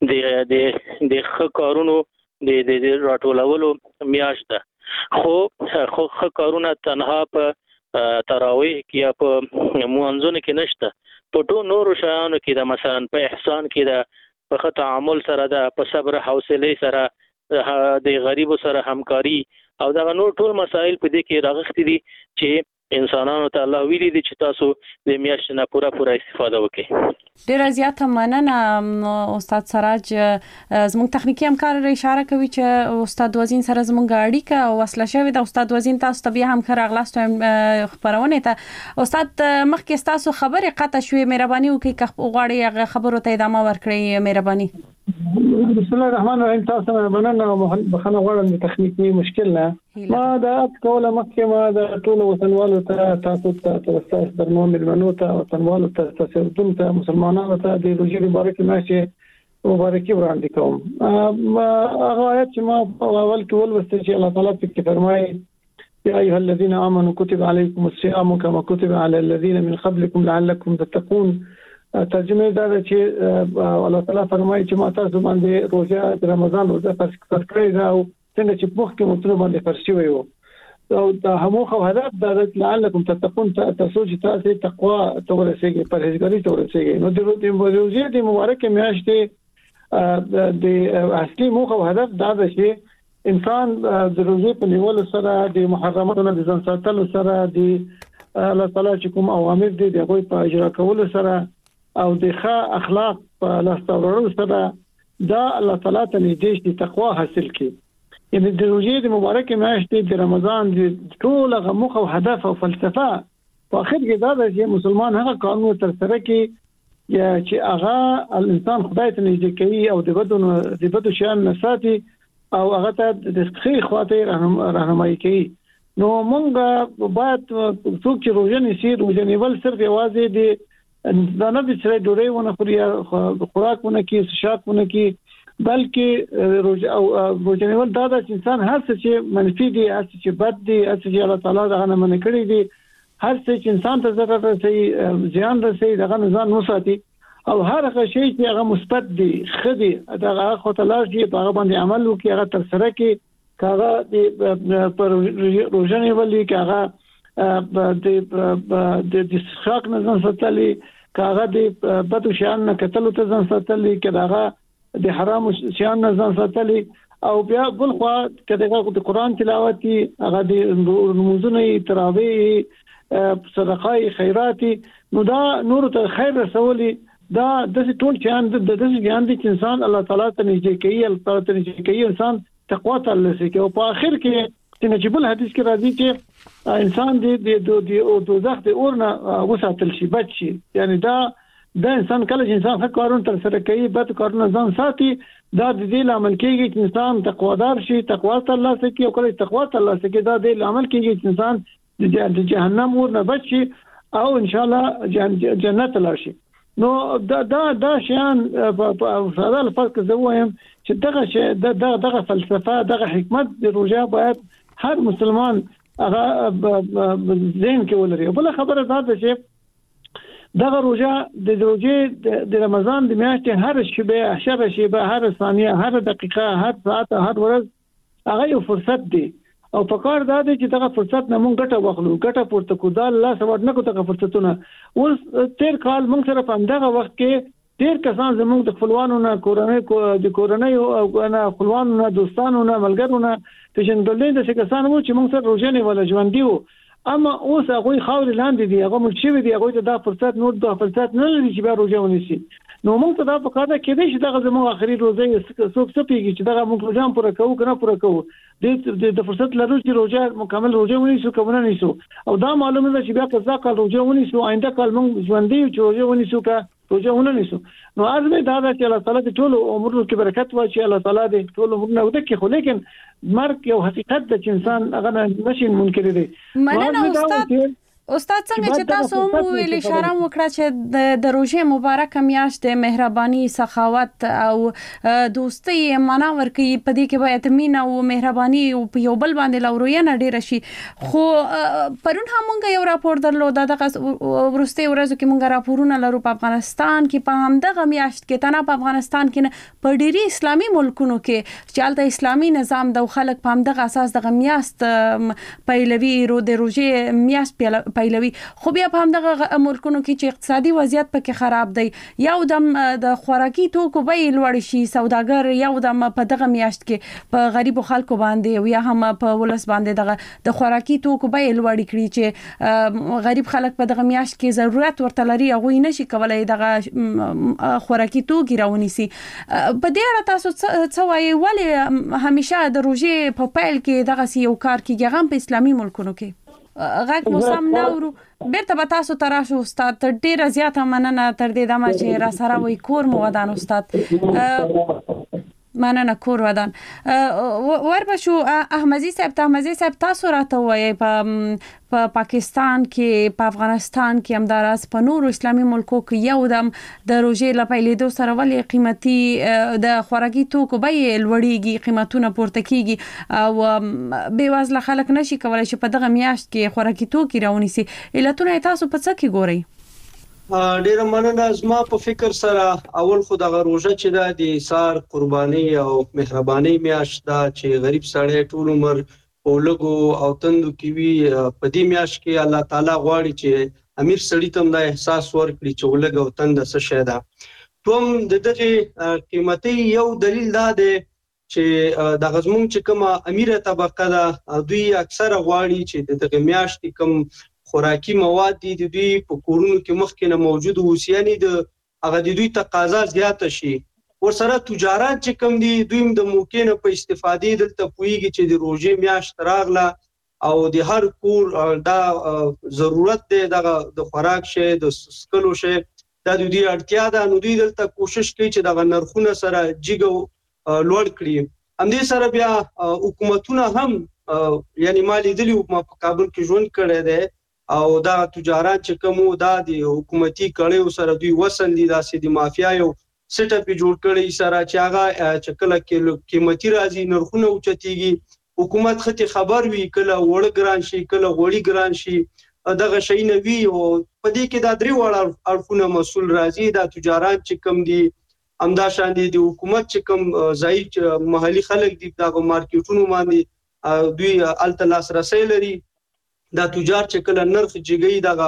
د ښه کارونو د راټولولو میاشت ده. خو ښه کارونه تنها په تراویح کې یا په مونځونو کې نشته، په ټول نورو شیانو کې ده. مثلا په احسان کې ده، په ښه تعامل سره ده، په صبر حوصله سره، د غریبو سره همکاري او دا نور ټول مسائل په دې کې راغختي دي چې انسانانو ته الله ویلي دي چې تاسو د میاشتې نه پوره استفاده وکړئ. ډیره زیاته مننه استاد سراج. زموږ تخنیکی همکار اشاره کوي چې استاد وزین سره زموږ اړیکه وصله شوې ده. استاد وزین تاسو ته بیا هم ښه راغلاست خبرونه ته. استاد مخکې تاسو خبرې قطع شوې، مهرباني وکړئ که غواړئ خبرو ته ادامه ورکړئ. مهرباني. بسم الله الرحمن الرحیم. تاسو مننه او بخښنه غواړم د تخنیکی مشکل نه. ما دا کوله مخکې ما د ټول وطنوالو ته تاسو ته تاسو درنو ملمنو ته وطنوالو ته تاسو ته مسلمانانو ته د روزي مبارک ماشي مبارکي وړاندې کوم. هغه آیت چې ما اول کې ولوسته چې الله تعالی په کې فرمایي يا أيها الذين آمنوا كتب عليكم الصيام كما كتب على الذين من قبلكم لعلكم تتقون. ترجمه دا چې الله تعالی فرمایي چې ما تاسو باندې روزه د رمضان روزه فرض کړی دا او څنګه چې په کې مطلب باندې فرض شوی وو. او دا همغه هدف دا لعلكم تتقون، تاسو چې تاسو تقوا تورسېږي، پرهیزګاری تورسېږي. نو د روزه د مبارکه میاشتې د اصلي موخه او هدف دا ده چې انسان د روزه په نیولو سره د محرماتو نه ځان ساتلو سره د الله تعالی چې کوم اوامر دي دغه په اجرا کولو سره او د ښه اخلاق په لاستورلو سره دا الله تعالی ته نږدې شي، تقوا حاصل کړي. یعنی د روزه د مبارکه میاشتې د رمضان د ټول غموخ او هدف او فلسفه په اخر کې دا ده چې مسلمان هغه قانون تر سره کوي یا چې هغه الانسان خدای ته نږدې کوي او د بدو شیان نه ساتي او هغه ته د ښې خواته راهنمایي کوي. نو مونږ باید څوک چې روزه نیسي، روزه نیول صرف یوازې د نه د سره ډوډۍ ونه خوري، خوراک ونه کوي، څښاک ونه کوي، بلکې روزه نیول دا د انسان هر څه چې منفي دي، هر څه چې بد دي، هر څه چې الله تعالی دغه نه منع کړی دي، هر څه چې انسان ته ضرر رسوي، زیان رسوي، دغه نه ځان وساتي. او هر هغه شی چې هغه مثبت دي، خدي دغه خو ته لاري په هغه باندې عمل وکړي، هغه تر سره کې کاغه د پر روزنه ولي کاغه د څښاک نه ځان ساتلي، کاغه د بدو شیان نه کتلو ته ځان ساتلي، کاغه د حرام شیان نه ځان ساتلي. او بیا بل خو کله د قران تلاوت هغه د نمازونو تراویح صدقای خیراتي نو دا نور ته خیر رسولي. دا د ټول چان د دې ګان دي چې انسان الله تعالی ته نږدې کوي، الله تعالی ته نږدې کوي، انسان تقوا ته لسی کوي. او په اخر کې چې نجيب الحديث کې راځي چې انسان د دوزخ د اور نه وساتل شي، بچ شي. یعنی دا انسان کله چې انسان ښه کارونه تر سره کوي، بد کارونه ځان ساتي، دا د دې عمل کېږي چې انسان تقوادار شي، تقوا ته الله سکی او کله تقوا ته الله سکی دا د عمل کېږي چې انسان د جهنم اور نه بچ شي او ان شاء الله جنت لاړ شي. نو دا شیان په ساده الفاظ کې زه وایم چې دغه فلسفه، دغه حکمت د روزه باید هر مسلمان هغه ذهن کې ولري. بل خبره دا ده چې دغه روزه د روزه د رمضان د میاشتې هر شیبه هر ثانیه هر دقیقه هر ساعت هر ورځ هغه یو فرصت دی او په کار دا دی چې دغه فرصت نه مونږ ګټه واخلو ګټه پورته کو دا الله سبحانه نه کو دغه فرصتونه اوس تیر کال مونږ سره په دغه وخت کې ډیر کسان زموږ د خپلوانو نه کورنۍ او نه خپلوانو نه دوستانو نه ملګرو نه پیژندل دي چې کسان وو چې مونږ سره روزنه ولا ژوند دیو اما اوس هغه خاور لاندې دي هغه ملک شوی دی هغه ته دا فرصت نور د فرصت نه لري چې به روزه ونیسي نو موږ ته دا په کار ده کې چې دغه زموږ اخري روزه څوک څه پیږي چې دغه موږ روزه پوره کوو کنه پوره کوو د فرصت لرو چې روزه مکمل روزه ونیسو کوم نه نیسو او دا معلومه ده چې بیا که ځکه روزه ونیسو آینده کال موږ ژوندۍ چې روزه ونیسو کا روزه ونیسو نو ازمه دا ده چې الله تعالی دې ټول عمرونو کې برکت واچي الله تعالی دې ټول عمرونه وکړي خو لیکن مرګ یو حقیقت ده چې انسان هغه نشي منکر دی مننه استاد څنګه چې تاسو مو ویل اشاره وکړه چې د روزه مبارکه میاشت د مهرباني سخاوت او دوستي معنا ورکي په دې کې باید مینه او مهرباني او یو بل باندې لوروینه ډیر شي خو پرون همغه یو راپور درلود دغه ورسته ورځو کې مونږ راپورونه لرو په افغانستان کې په همدغه میاشت کې تنه په افغانستان کې په ډيري اسلامي ملکونو کې چې د اسلامي نظام د خلک په همدغه اساس د میاشت پیلوي د روزه میاشت پیلوي خو بیا په همدغه ملکونو کې چې اقتصادي وضعیت پکې خراب دی یو د خوراکي توکو بیې لوړ شي سوداګر یو په دغه میاشت کې په غریبو خلکو باندې او یا هم په ولس باندې د خوراکي توکو بیې لوړ کړي چې غریب خلک په دغه میاشت کې ضرورت ورته لري هغه نشي کولای دغه خوراکي توکي راونیسي په دې اړه تاسو څه وایي ولې همیشه د روزې په پیل کې دغه یو کار کیږي هم په اسلامي ملکونو کې غږ مو سم نورو بیرته به تاسو تراشو استاد تر ډیره زیاته مننه تر دې دمه چې را سره وای کور مو ودان استاد مننه کور ودان وربشو احمدی صاحب تاسو راته وای په پاکستان کې په افغانستان کې همداراز په نورو اسلامي ملکو کې یو دم د روزې لپاره سره ولې قیمتي د خوراکي توکو بیې لوړیږي قیمتونه پورته کیږي او بے وزله خلک نشي کولای چې په دغه میاشت کې خوراکي توکي راونیسي علتونه تاسو په څه کې ګورئ ډیر مننه زما په فکر سره اول خو د روزه چې د سار قرباني او مهرباني میاشت دا چې غریب سړی ټول عمر اولګو او تندو کې وی په دې میاشت کې الله تعالی غواړي چې امیر سړی ته دا احساس ورکړي چې اولګو او تند څه شي دا کوم د دغه قیمتي یو دلیل دا دی چې د غزمون چې کومه امیره طبقه ده دوی اکثره غواړي چې دغه میاشت کوم خوراکي مواد دي دوی په کورونو کې مخکې نه موجود اوسي یعنی د هغه دوی تقاضا زیاته شي ورسره تجارت چې کوم دي دوی د موقع نه په استفادې دلته پويږي چې د روزې میاشت راغله او د هر کور دا ضرورت دی د خوراک شي د سکلو شي دا د دوی اړتیا ده نو دوی دلته کوشش کوي چې د نرخونه سره جګو لوړ کړي همدې سره بیا حکومتونه هم یعنی مالی دلی په کابل کې ژوند کړی دی او دا تجارت چې کومو دا د حکومتي کړيو سره دوی وصل دي داسې د مافیا یو سیټ اپ جوړ کړی سره چې هغه چکل کې قیمتي راځي نرخونه اوچتيږي حکومت خته خبر وی کله وړ ګران شي کله غوړی ګران شي دغه شي نه وی او په دې کې دا درې وړ اړخونه مسول راځي دا تجارت چې کوم دي امدا شان دي د حکومت چې کوم ځای محلي خلک دي دا مارکیټونو باندې دوی التلاس رسي لري دا تجار چې کله نرخ جګي دغه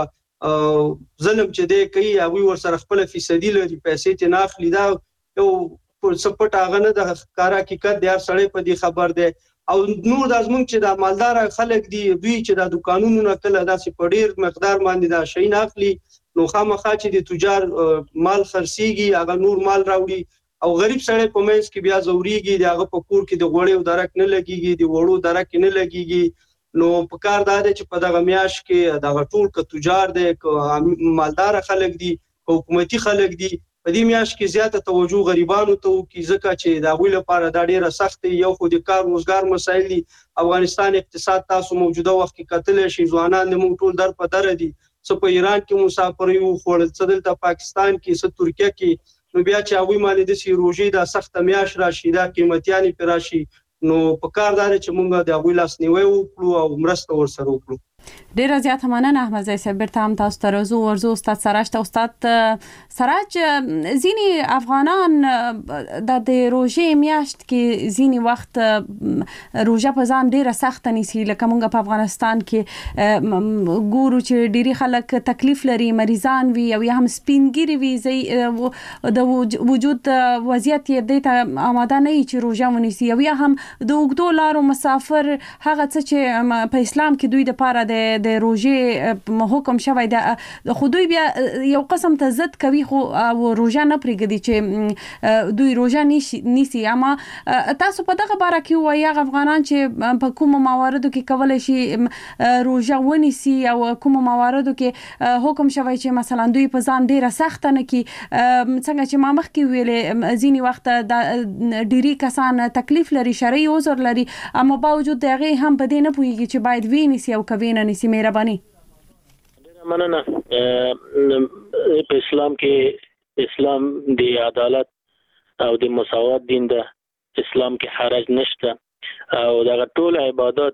ظلم چې دی کوي هغه ور سره خپل فیصدي لري پیسې ته ناخلي دا یو سپټ هغه نه د کار حقیقت د هر سړی په دې خبر دی او نور د ازمن چې د مالدار خلک دي دوی چې د دکانونو نه کله داسې په ډیر مقدار باندې دا شي ناخلي نو خامخا چې د تجار مال خرسيږي هغه نور مال راوړي او غریب سړی په منځ کې بیا زوريږي دغه په کور کې د غوړیو درک نه لګيږي د وړو درک نه لګيږي نو په کار دا دی چې په دغه میاش کې دغه ټول ک تجار دي ک مالدار خلک دي حکومتي خلک دي په دې میاش کې زیاته توجه غریبانو ته کی ځکه چې دا غوی لپاره دا ډیره سخت یو خو د کار روزګار مسایل دي افغانستان اقتصاد تاسو موجوده وخت کې کتل شي ځوانان د موږ ټول در په در دي څه په ایران کې مسافر یو خو څه د پاکستان کې څه ترکیه کې نو بیا چې هغه باندې د سیروجي دا سخت میاش راشي دا قیمتياني پر راشي نو په کار دا چې مونږ د هغوی لاس نیوي وکړو او مرسته ورسره وکړو ډیر زیات مننه احمد زئی صاحب. برته هم تاسو ته ورزو استاد سراج ته. استاد سراج، ځینی افغانان د روژې میاشت کې ځینی وخت روژه په ځان ډیره سخت نیسي، لکه موږ په افغانستان کې ګورو چې ډیری خلک تکلیف لري، مریضان وي او یا هم سپینګری وي، د وجود وضعیت یې د ته آماده نه چې روژه ونیسي، او یا هم د اوږدو لارو مسافر هغه څه چې په اسلام کې دوی د پاره د روژې حکم شوی د خودوی بیا یو قسم ته ضد کوي، خو روژه نه پرېږدي چې دوی روژه نیسي. اما تاسو په دغه باره کې وایي هغه افغانان چې په کومو مواردو کې کولای شي روژه ونیسي او کومو مواردو کې حکم شوی چې مثلا دوی په ځان ډیره سخت نه کی، څنګه چې ما مخکې ویلې ځینی وخت د ډیری کسان تکلیف لري، شرعي عذر لري، اما باوجود دغه هم په دې نه پوهیږي چې باید ویني او کوي نه نسی. مهرباني. مننه. په اسلام کې اسلام د عدالت او د مساوات دین ده. اسلام کې حرج نشته او دا ټول عبادت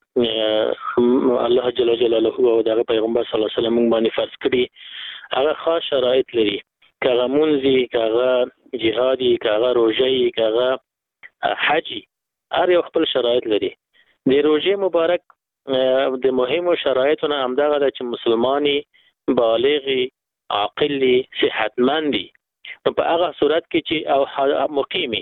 چې الله جل جلاله او د پیغمبر صلی الله علیه وسلم باندې فرض کړي هغه خاص شرایط لري. کغه منځي، کغه جهادي، کغه روزي، کغه حجي، هر یو خپل شرایط لري. د روزي مبارک د مهمو شرایطونه همدغه ده چې مسلمانی، بالغی، عاقلی، صحتمندی، نو په هغه صورت کې چې او مقیمی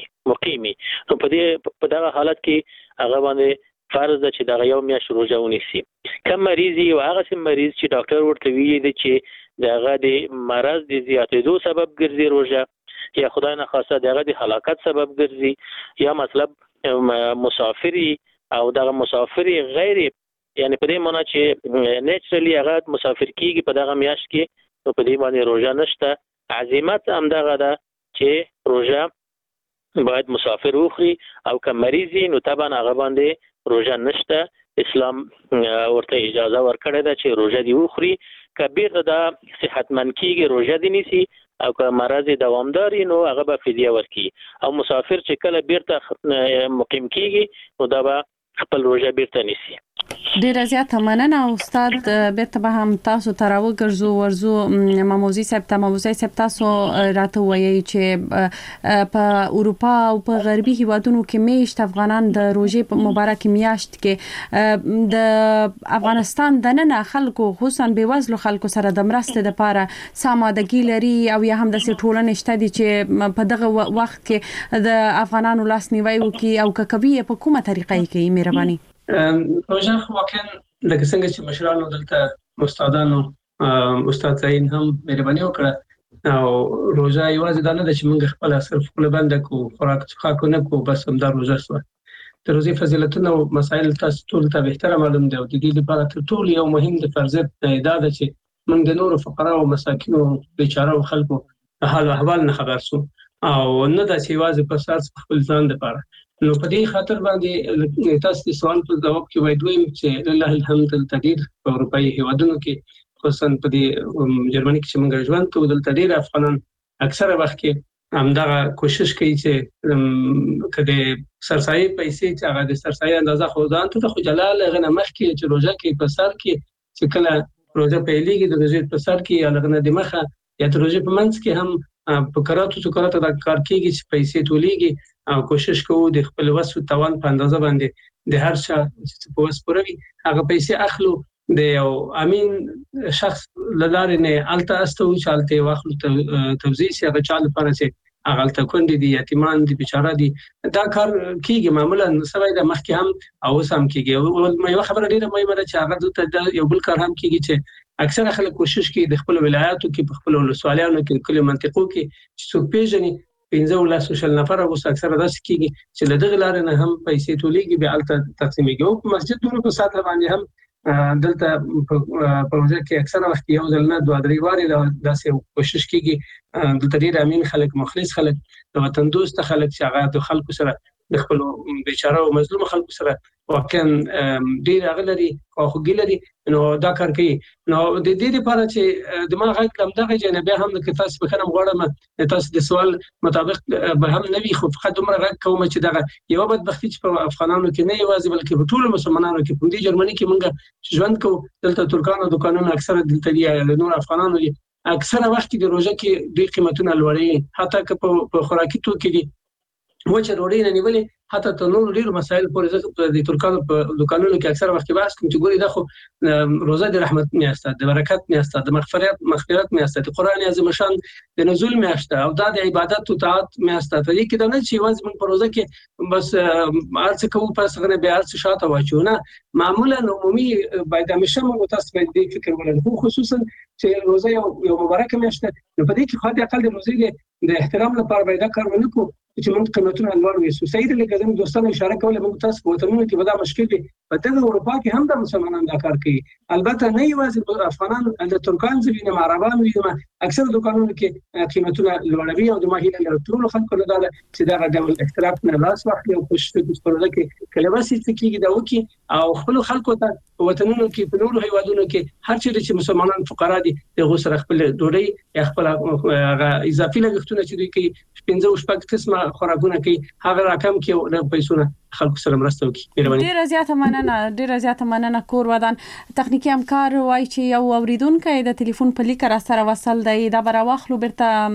نو په دغه حالت کې هغه باندې فرض ده چې دغه یو میاشت روژه ونیسي. کم مریضي او هغه سم مریض چې ډاکټر ورته ویلي چې دغه د مرض د زیاتېدو سبب ګرځي روژه، یا خدای نه خواسته دغه د هلاکت سبب ګرځي، یا مطلب مسافری او دغه مسافری غیر، یعنی په دې معنی چې نیچرلی هغه مسافر کیږي په دغه میاشت کې، نو په دې باندې روژه نشته. عزیمت هم دغه ده چې روژه باید مسافر وخوري، او که مریض نو طبعا هغه باندې روژه نشته. اسلام ورته اجازه ورکړې ده چې روژه دی وخوري، که بیرته دا صحتمند کیږي روژه دی نیسي، او که مرض دوامداري نو هغه به فدیه ورکړي. او مسافر چې کله بیرته مقیم کیږي نو دا به خپل روژه بیرته نیسي. ډیر زیات مننه استاد. بیرته به هم تاسو ته ورزو ماموزي صاحب تاسو راته وایي چې په اروپا او په غربي هیوادونو کې میشت افغانان د روژې په مبارک میاشت کې د افغانستان د نن خلکو خصوصا بیوزلو خلکو سره د مرستې لپاره سامادګي لري، او یا هم د ټولنې شته دي چې په دغه وخت کې د افغانانو لاس نیوي وکي، او کوي په کومه طریقه کې. مهرباني. روژه واقعا لکه څنګه چې مشرانو دلته استادانو استاد زین هم مهرباني وکړه، او روژه یوازې دا نه ده چې موږ خپل صرف خپل بنده کو خوراک څخه نه کو بس هم دا روژه شو. د روژې فضیلتونه او مسائل تاسو ټول ته به معلوم دي، او د دې لپاره تر ټولو یو مهم د فرضیت دا ده چې موږ د نورو فقراء او مساکین او بیچاره خلکو حال او احوال نه خبر سو، او نه د سیوازه په سر خپل ځان لپاره. نو په دې خاطر باندې تاسو د سوال په جواب کې وایي دوی چې لله الحمد التدیر په اروپאי هیوادونو کې، خصوصا په دې جرمني کې چې موږ ژوند کوو، دلته ډېر افغانان اکثره وخت کې همدغه کوشش کوي چې کله سرسایي پیسې چې هغه د سرسایي اندازه خو ځان ته خو جلال غنه مخ کې چې روزه کې په سر کې چې کله روزه پیلېږي د روزې په سر کې الګنه د مخه یا د روزې په منځ کې هم په کراتو دا کار کېږي چې پیسې تولیږي، او کوشش کوو د خپل وسو توان په اندازه باندې د هر چا چې په وس پوروي هغه پیسې اخلو د یو امین شخص لاره نه الته استو چې الته واخلو توزیع سي هغه چا لپاره چې هغه الته کندې دي یتیمان دي بیچاره دي. دا کار کیږي معمولا سوي د مخکې هم او سم کیږي. او مې خبره ډیره مهمه ده چې هغه د یو بل کار هم کیږي چې اکثره خلک کوشش کوي د خپل ولایاتو کې په خپل ولسوالیانو کې کله منطقو کې چې څوک پیژني 15 نفر اوس اکثره داسې کیږي چې له دغه لارې نه هم پیسې تولیږي به الته تقسیمېږي. او په مسجدونو په ساتره باندې هم دلته په وجه کې اکثره وخت یو ځل نه دوه درې وارې داسې کوشش کیږي دلته ډېر امین خلک، مخلص خلک، د وطن دوست خلک چې هغه د خلکو سره د خپل بیچاره او مظلوم خلکو سره واقعا ډیر غلري او خوګلري نو دا کار کوي. نو د دې لپاره چې دماغ هم دغه جنبه هم د تاسو په خنم غواړم تاسو د سوال مطابق به هم نوي خو فقط عمر غږ کوم چې دغه یو بدبختی چې په افغانانو کې نه یوازې بلکې په ټول مسلمانانو کې په دې جرمني کې مونږ ژوند کوو. دلته ترکانو دکانونو اکثره دلته دی نور افغانانو دي اکثره وخت د روزه کې ډېر قیمتونه لوړي حتی که په خوراکي توکو کې وچه ډوډۍ نه نیولې حتی تنور ډېر مسایل پورې د ترکانو په دکانونو کې اکثر وخت بحث کوم چې ګوري دا خو روزه د رحمت میاشت د برکت میاشت د مغفرت میاشت د قران عظیم شان د نزول میاشت او دا د عبادت او طاعت میاشت ته دي کې دا نه چې واز من په روزه کې بس ارڅ کوو پس غنه به ارڅ شاته واچونه معمولا عمومي باید همیشه مو تاسو باید دې فکر ولرئ خصوصا چې روزه یو مبارک میاشت نو په دې کې خو د اقل د روزه د احترام لپاره باید کار ونکړو چې موږ قیمتونه لوړ وي. سوسایټي لکه زموږ دوستانو اشاره کوله موږ تاسو په وطنونو کې ودا مشکل دي په دغه اروپا کې هم د مسلمانانو دا کار کوي. البته نه یوازې افغانان د ترکان ځینې عربان وي اکثر دکانونو کې قیمتونه لوړوي او د ماهیله له ټول خلکو نه دا چې دا ډول اختلاف نه لاس واخلي او خوشته د پروژه کې کله واسي چې دا وکي او خپل خلکو ته په وطنونو کې په نورو هیوادونو کې هر چیرې چې مسلمانان فقرا دي دغه سره خپل ډوډۍ خپل اضافي لګښتونه چې دوی کوي 15 قسمه خوراکونه کوي هغه رقم کې د پیسو خلکو سره مرسته وکړي. ډیر زیاته مننه کور ودان تخنیکی همکار وای چې یو اوریدونکو د ټلیفون په لیک را سره وصل دی دا برا واخلو برته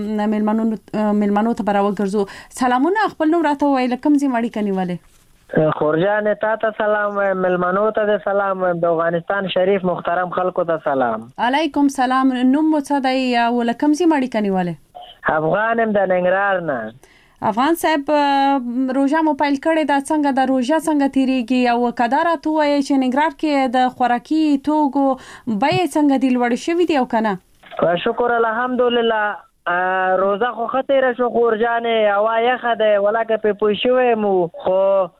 ملمنو ته برا وګرځو. سلامونه خپل نوم راته وای لکم زی ماړی کنيواله خورجان ته سلام ملمنو ته سلام د افغانستان شریف محترم خلکو ته سلام. علیکم سلام. نوم مو څه دی او لکم زی ماړی کنيواله؟ افغانم د ننګرهار نه. افغان صاحب روزه مو پیل کړی دا څنګه د روزه څنګه تیریږي او کدارا تو وای چې ننګرهار کې د خوراکي توغو بیه څنګه دی لوړ شوی دی او کنه؟ شکر الحمدلله روزه خو خطر شو خورجانې هوا یخه ده ولکه په پوښوي مو خو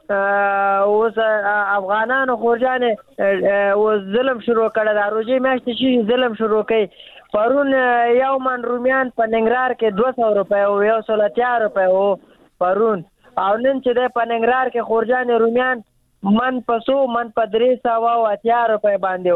اوس افغانانو خورجانې و ظلم شروع کړه د روزي میاشتې شي ظلم شروع کړي. پرون یو من رومیان په ننګرهار کې 200 روپے او 130 روپے او پرون او نن چې د په ننګرهار کې خورجانې رومیان من په 100 من په 300 او 80 روپے باندې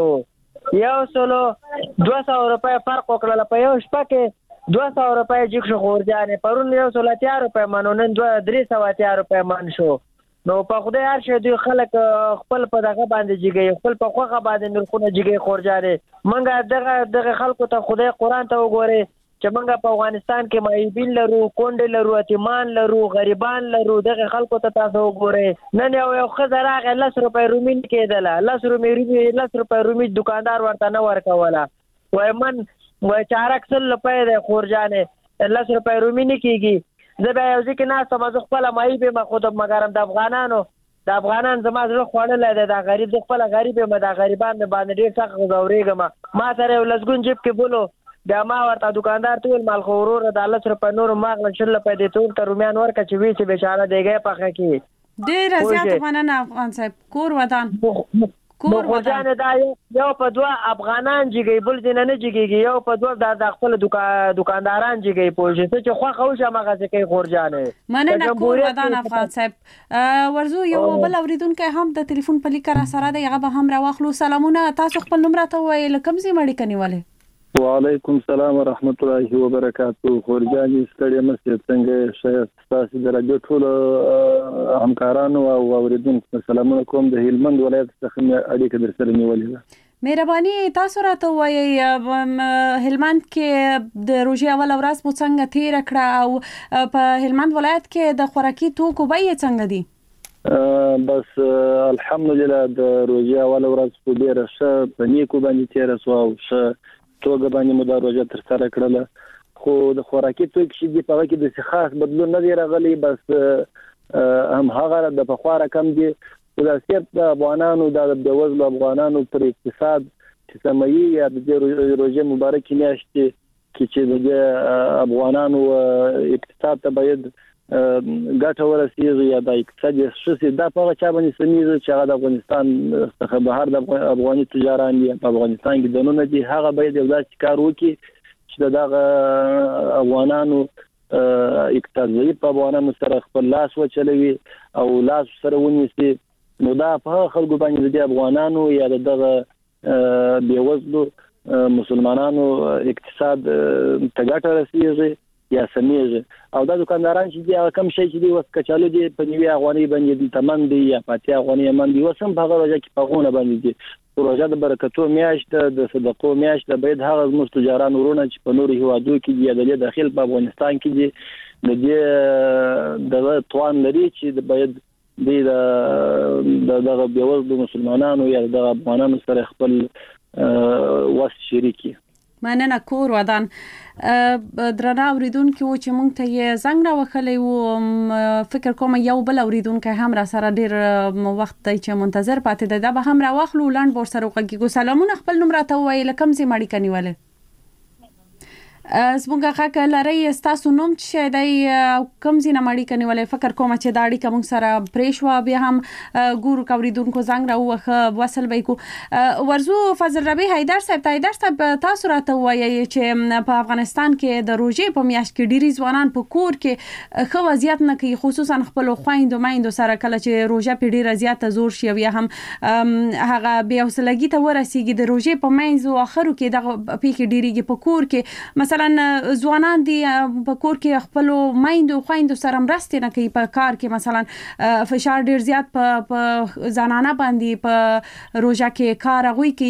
وو 200 روپے فرق وکړل په یو شپه کې 200 روپے جګ شو خورجانې پرون 130 روپے منو نن 380 روپے من شو. نو په خدای هر شي دوی خلک خپل په دغه باندې جګي خپل په خوخه باندې نرخونه جګي خورجانې منګه دغه خلکو ته خدای قران ته وګوري چې منګه په افغانستان کې مایبین لرو کونډ لرو اتمان لرو غریبان لرو دغه خلکو ته تاسو وګوري نن یو خزر هغه 10 روپے رومین کېدله 10 روپے رومي دکاندار ورته نه ورکوله وای من وای چارک سل روپے د خورجانې 10 روپے رومي نه کیږي. زه به یو ځکه نه سم از خپل مای به خود مګرم د افغانان زما زړه خوړل دی د غریب د خپل غریب ما د غریبان باندې ډیر سخت غوړېږم ما سره لسګون جيب کې بولو دا ما ورته دکاندار ټول مال خورور د 10 روپے نور ماغل شل په دې ټول ته رومیان ورکه چې وی چې بیچاره دیګه پخه کی ډیر زیات مننه افغان صاحب کور ودان خورجانې دا یو په دوه افغانان جګي بل دین نه جګيږي یو په دوه د خپل دکانداران جګي پوجي چې خو خوښه مغه څه کوي خورجانې مننه کور ودان افغان صاحب ورزو یو بل اوریدونکو هم د ټلیفون په لیک را سره دی هغه به هم راوخلو. سلامونه تاسو خپل نوم راته وای لکم زی مړی کنيواله؟ وعلیکم السلام ورحمت الله وبرکاتہ. خورجانې ستړي مسجد څنګه شې تاسو د راډیو ټول همکارانو او اوریدونکو سلامونه کوم د هلمند ولایت څخه اړیکه در سره نیولې. مهرباني تاسو راته وایي هلمند کې د روزي اول ورځ مو څنګه تیر کړه او په هلمند ولایت کې د خوراکي توکو بیه څنګه دي؟ بس الحمدلله د روزي اول ورځ په ډیره ښه په نیکو باندې تیر شو او ښه توګه باندې مو دا روزه تر سره کړله خو د خوراکي توکو چې په هغه کې د خاص بدلون نه دی راغلی بس هم هغه د بخواره کم دي د صرف د افغانانو د وزلو افغانانو پر اقتصاد چې سمایي یا د روزه مبارک میاشتې کې چې د افغانانو اقتصاد ته باید ګټه ورسیږي یا د اقتصاد شسي د په چا باندې سمېږي چې هغه د افغانستان څخه بهر د افغاني تجاران دي په افغانستان کې دنونه دي هغه باید یو ځای کار وکړي چې د افغانانو اقتصادي په افغانانو سره خپل لاس وچلوي او لاس سره ونیسي نو دا په خلکو باندې د افغانانو یا دغه بیوزلو مسلمانانو اقتصاد ته ګټه رسیږي یا سمېږي او دا دکانداران چې دی کم شي چې دی وس کچالو دی په نیوي افغاني باندې تمن دی یا پاتې افغاني من دی وسم په هغه کې په غونه باندې دی پروژه د برکتو میاشت د صدقو میاشت د بيد هغه مستجاران ورونه چې په نورو هوادو کې دی د داخل په افغانستان کې دی د دې د توان لري چې د بيد د بیوزلو مسلمانانو یا د افغانانو سره خپل وس شریکي مننه کور ودان درنه اوریدونکو چې مونږ ته یې زنګ راوخلی و فکر کوم یو بل اوریدونکو هم را سره ډیر وخت دی چې منتظر پاتې دی دا به هم راوخلو لاند بور سره وکړو. سلامونه خپل نوم راته وایي لکم زی ماړی کنیواله زمونږه خاک لري تاسو نوم چې دی کوم زینه ماړی کنیواله فکر کوم چې دا اړیکه مونږ سره پریښوا بیا هم ګورو کوریدونکو زنګ راوخه وصل به کو ورزو فضل ربی حیدر صاحب تاسو راته وایي چې په افغانستان کې د روزې په میاشت کې ډیری ځوانان په کور کې خو وضعیت نه کوي خصوصا خپل خويندو مایندو سره کله چې روزه په ډیره زیاته زور شي یا هم هغه بیا وسلګي ته ورسیږي د روزې په مینځو اخرو کې د پیکې ډیریږي په کور کې مثلا ځوانان دي په کور کې خپل مایندو خويندو سره مرسته نه کوي په کار کې مثلا فشار ډیر زیات په زنانه باندې په روزه کې کار غوي کوي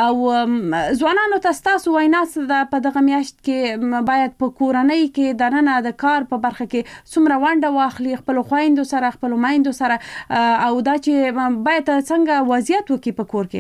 او ځوانانو تاسو ویناس په دغه میاشت کې باید په کورنۍ کې دننه د کار په برخه کې څومره ونده واخلي خپل خويندو سره خپل مایندو سره او دا چې باید څنګه وضعیت وکي په کور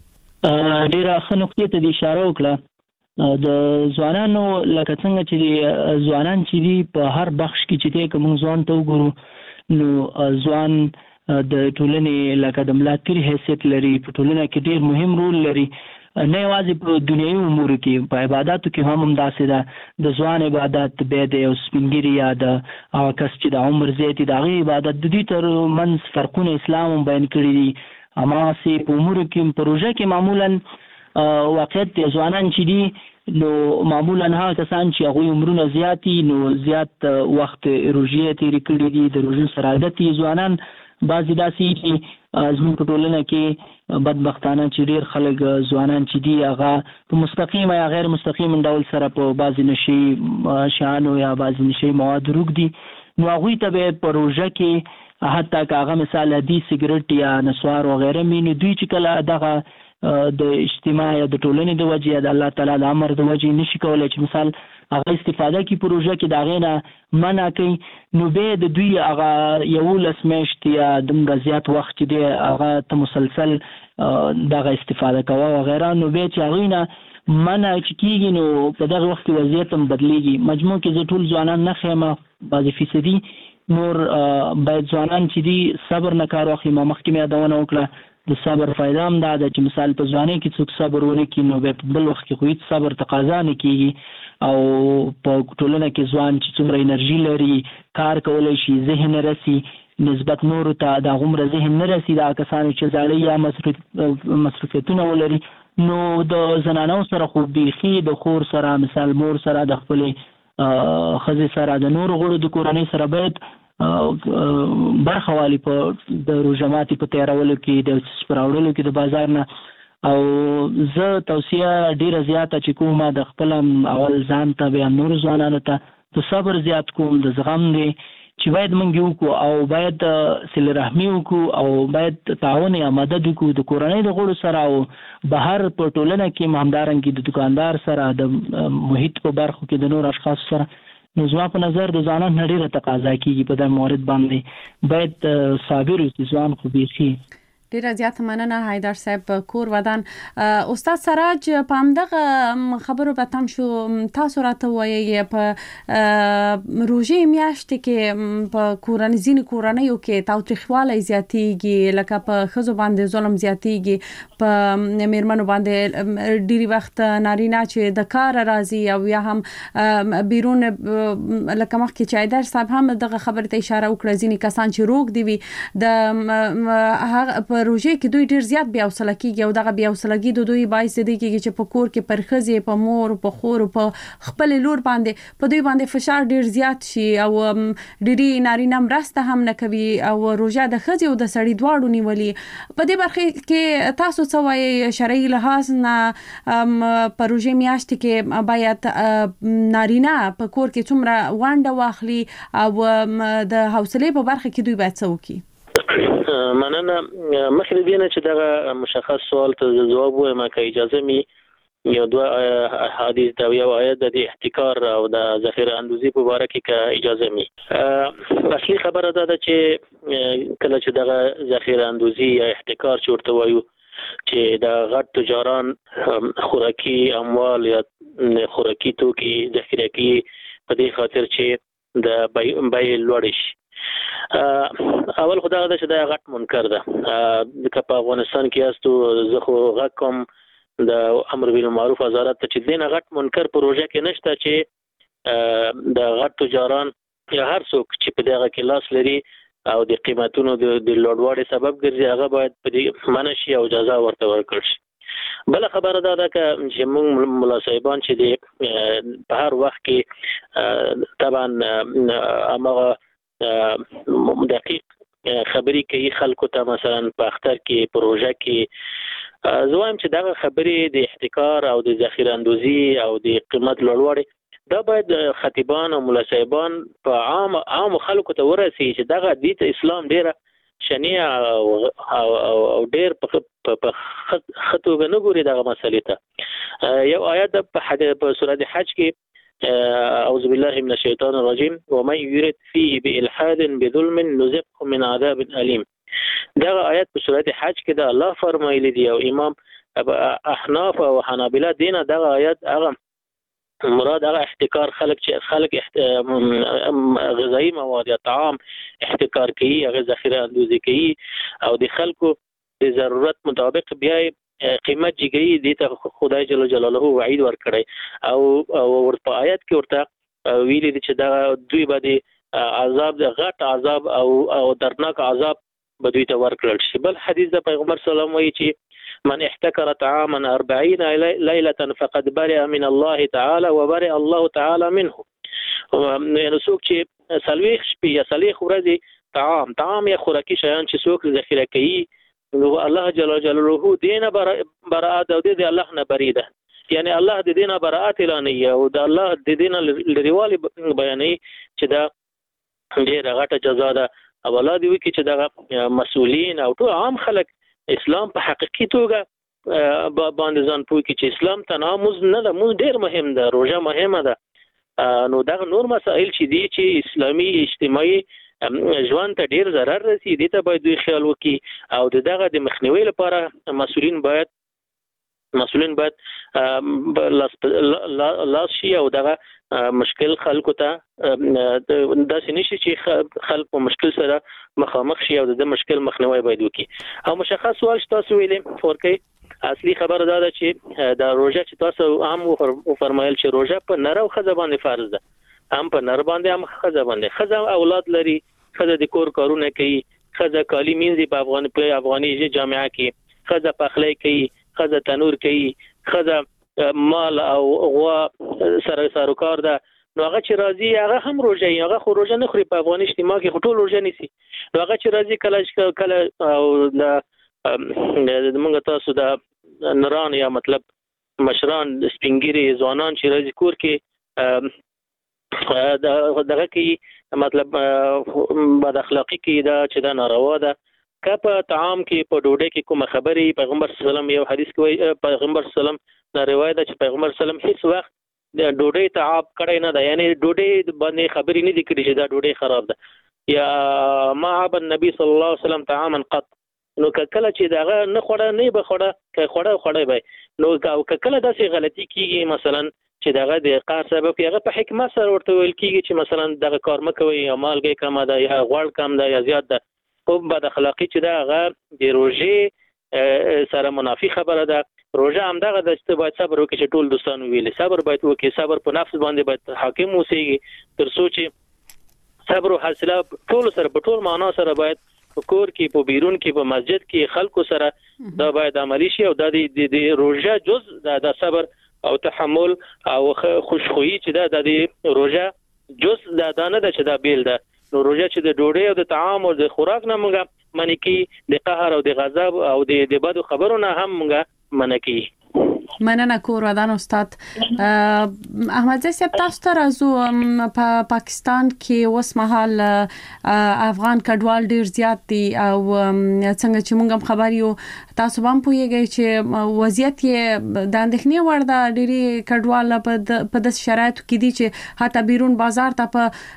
کې ډیره ښه نقطه ته اشاره وکړه د ځوانانو لکه څنګه چې ځوانان چې دی په هر بخش کې چې کوم ځوان ته وګورو نو ځوان د ټولنې لکه د ملاتړ حیثیت لري په ټولنه کې ډیر مهم رول لري نه یوازې په دنیوي امور کې په عبادتو کې هم داسې ده د ځوان عبادت به د سپینګری یا د کس چې د عمر زیاتې د عبادت د دې تر منځ فرقونه اسلام بیان کړی دي اما سي په امور کې پروژه کې معمولا واقعیت ځوانان چې دي نو معمولا هغه کسان چې هغه عمرونه زیاتی نو زیات وخت روزي تیرې کړی دي د روزي سره عادت ځوانان بعضی داسې چې زموږ په ټولنه کې بدبختانه چې ډیر خلک ځوانان چې دي هغه په مستقیم یا غیر مستقیم ډول سره په بعضی نشي شانو یا بعضی نشي مواد روک دي نو هغه ته به پروژه کې حتی کاغه مثال دی سیګریټ یا نسوار او غیره مين دوی چې کله دغه د اجتماع یا د ټولنې د وجې د الله تعالی د امر د وجې نشي کولای چې مثال هغه استفاده کی پروژه کې دا غینه منع کوي نو به د دوی هغه یو لسمشت یا د زیات وخت دی هغه ته مسلسل دغه استفاده کوي او غیره نو به چې غینه منع کیږي نو په دغه وخت کې وضعیت هم بدلیږي مجموع کې ټول ځوانان نه خېمه بعضی فیصدي نور باید ځوانان چې دي صبر نه کار واخلي مخکې یادونه وکړه د صبر فائدہ هم دا چې مثال په ځواني کې څوک صبر ونه کوي نو په بل وخت کې خو صبر تقاضا نه کیږي او په ټولنه کې ځوان چې څومره انرژي لري کار کولای شي ذهن راسي نسبت نور ته د عمر ذهن نه راسي دا کسان چې زړی یا مصرفیتونه ولري نو د زنانو سره خو بيخي د خور سره مثال مور سره د خپل خزي سره د نور غړو د کورنۍ سره باید برخه والی په د روزماتي په تیارولو کې د سپراوړلو کې د بازار نه او زه توصیه ډیره زیاته چې کومه د خپل اول ځان ته بیا نور ځوانانو ته د صبر زیات کوم د زغم دی چې باید موږ وکړو او باید صله رحمي وکړو او باید تعاون یا مدد وکړو د کورنۍ د غړو سره او بهر په ټولنه کې همدارنګه د دکاندار سره د محیط په برخو کې د نور اشخاص سره نو زما په نظر د ځوانانو نړۍ تقاضا کوي په د مورد باندې باید صابر اوسئ ځوان خو بيخي ډیره زیات مننه حیدر صاحب کور ودان استاد سراج په همدغه خبرو به تم شو تاسو راته وایي په روزي میاشت کې په کورنیو کې تاوتریخواله زیاتیږي لکه په خزو باندې ظلم زیاتیږي په میرمنو باندې ډیری وخت نارینه چې د کار راځي او یا هم بیرون لکه مخکې چې حیدر صاحب هم دغه خبره ته اشاره وکړه ځینې کسان چې روغ دي وي د هغه په روزه کې دوی ډیر زیات بیا وسله کیږي او دغه بیا وسلګي د دوی باعث دی چې په کور کې پر خزي په مور په خور په خپل لور باندې په دوی باندې فشار ډیر زیات شي او ډيري نارینه مرسته هم نه کوي او روزه د خزي او د سړي دواړو نیولي. په دې برخه کې تاسو څه وایي شرعي لحاظ نه په روزه میاشت کې باید نارینه په کور کې څومره وانډه واخلي او د حوصله په برخه کې دوی باید څه وکړي؟ مننه. مخکې دې نه چې دغه مشخص سوال ته جواب وایم که اجازه می یو دوه حدیث دا یو آیت د احتکار او د ذخیره اندوزی په اړه کې که اجازه می. اصلي خبره ده چې کله چې دغه ذخیره اندوزی یا احتکار چورته وایو چې د غټ تجاران خوراکي اموال یا خوراکي توکي ذخیره کوي په دې خاطر چې د بیې لوړ شي. اول خدای دا چې دا غټ منکر ده. د په افغانستان کې استو زه خو غږ کوم د امر بالمعروف وزارت ته چې دینه غټ منکر پروژه کې نشته چې د غټ تجاران یا هر څوک چې په دغه کې لاس لري او د قیمتونو د لوړوالي سبب ګرځي هغه باید په دې منشي او جزا ورته ورکړي شي. بل خبره دا ده چې موږ ملا صاحبان چې د په هر وخت کې طبعا امغه دقیق خبري کوي خلکو ته مثلا په اختر کې پروژه کې زوایم چې دغه خبرې د احتکار او د ذخیره اندوزی او د قیمت لوړوالي دا باید خطیبان او ملا صاحبان په عام خلکو ته ورسي چې دغه د اسلام ډیره شنیه او ډیر په خطوګه نه ګوري دغه مسلې ته. یو آیت په سورۃ حج کې اعوذ بالله من الشیطان الرجیم ومن يرد فيه بالحاد بظلم نذقه من عذاب الیم. دغه آیت په سورۃ حج کې د الله فرمایلی دی او امام احناف او حنابلہ دینه دغه آیت هغه مراد هغه احتکار خلق غذایی مواد یا طعام احتکار کوي هغه ذخیره اندوزی کوي او د خلکو د ضرورت مطابق بیا قیمت جګی دي ته خدای جل جلاله وعید ورکړي او ورته آیت کې ورته ویلي دي چې دا دوی باندې عذاب د غټ عذاب او درناک عذاب بدوی ته ورکړل شي. بل حدیث د پیغمبر صلی الله علیه وسلم وایي چې من احتکر طعاما 40 ليله فقد برئ من الله تعالی وبرئ الله تعالی منه. نو څوک چې سلويخ شپې یا سلیخ ورځي طعام یا خوراکي شیان چې څوک ذخیره کوي نو الله جل جلاله دینه براءت او د الله نه بری ده. یعنی الله د دینه براءت اعلانوي او د الله د دینه لريوالي بیانوي چې دا ډیره غټه جزا ده. اولاد وی کې چې دغه مسؤلین او ټول عام خلک اسلام په حقيقي توګه باندې ځان پوي کې چې اسلام تناموز نه ده، موږ ډیر مهم ده، روزه مهمه ده. نو دغه نور مسائل چې دي چې اسلامي اجتماعي ژوند ته ډیر ضرر رسي دي ته باید دوی خیال وکړي او دغه د مخنیوي لپاره مسؤلین باید لاس شي او دغه مشکل خلکو ته داسې نشي چې خلک په مشکل سره مخامخ شي او د مشکل مخنیوي باید وکړي. او مشخص سوال چې تاسو ویلې فورکې اصلي خبره دا چې د روزه چې تاسو عام فرمایل چې روزه په نر او خزه باندې فرض ده، هم په نر باندې هم خزه باندې. خزه اولاد لري، خزه د کور کارونه کوي، خزه کالی مینځي په افغاني جامعه کې، خزه پخلی کوي، خزه تنور کوي، خزه مال او غوا سره سروکار ده. نو هغه چې راځي هغه هم روزه یې، هغه خو روزه نه خوري په افغاني اجتماع کې ټول روزه نیسي. نو هغه چې راځي کله او د موږ تاسو د نران یا مطلب مشران سپینګری ځوانان چې راځي کور کې دغه کې مطلب بد اخلاقی کې دا چې دا ناروا ده. که په طعام کې په ډوډۍ کې کوم خبرې پیغمبر صلی الله علیه وسلم یو حدیث کې پیغمبر صلی الله علیه وسلم دا روایت ده چې پیغمبر صلی الله علیه وسلم هیڅ وخت د ډوډۍ تعاب کړی نه ده، یعنی ډوډۍ باندې خبرې نه دي کړې چې دا ډوډۍ خراب ده یا ما عب النبي صلی الله علیه وسلم طعاما قط. نو کله چې داغه نه خوړه نه به خوړه که خوړه به نو کله داسې غلطي کیږي مثلا چې دغه د قار سبب هغه په حکمت سره ورته ویل کیږي چې مثلا دغه کار مکوي یا مالګه کم ده یا غوړ کم ده یا زیات ده، خو بد اخلاقی چې دا هغه د روزه سره منافي خبره ده. روزه هم دغه د باید صبر وکړي چې ټول دوستان ویل صبر باید وکړي، صبر په نفس باندې باید حاکم اوسېږي تر څو چې صبر او حوصله ټول سره په ټول معنا سره باید په کور کې په بیرون کې په مسجد کې خلکو سره دا باید عملی شي او د روزه جز د صبر او تحمل او خوشخویی چې د روزه جز د دانه د چې دا بیل ده نو روزه چې د ډوډۍ او د طعام او د خوراک نه مونږه منکی د قهر او د غضب او د بدو خبرونه هم مونږه منکی. مننه کور ودان استاد احمد زی صاحب تاسو ته راځو په پاکستان کې اوس مهال افغان کډوال ډیر زیات دي او څنګه چې موږ هم خبر یو تاسو هم پوهیږئ چې وضعیت یې د اندېښنې وړ ده ډېری کډوال په داس شرایطو کې دي چې حتی بیرون بازار ته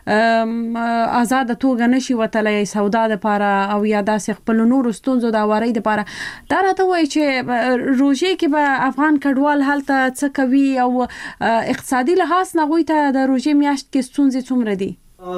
په آزاد توګه نشي وتلای سودا لپاره او یا داسې خپل نور ستونزو د اوري لپاره دا راته وایي چې روزي کې به افغان کډوال هلته څه کوي او اقتصادي لحاظ نه غوي ته د روزي میاشت کې ستونزې څومره دي؟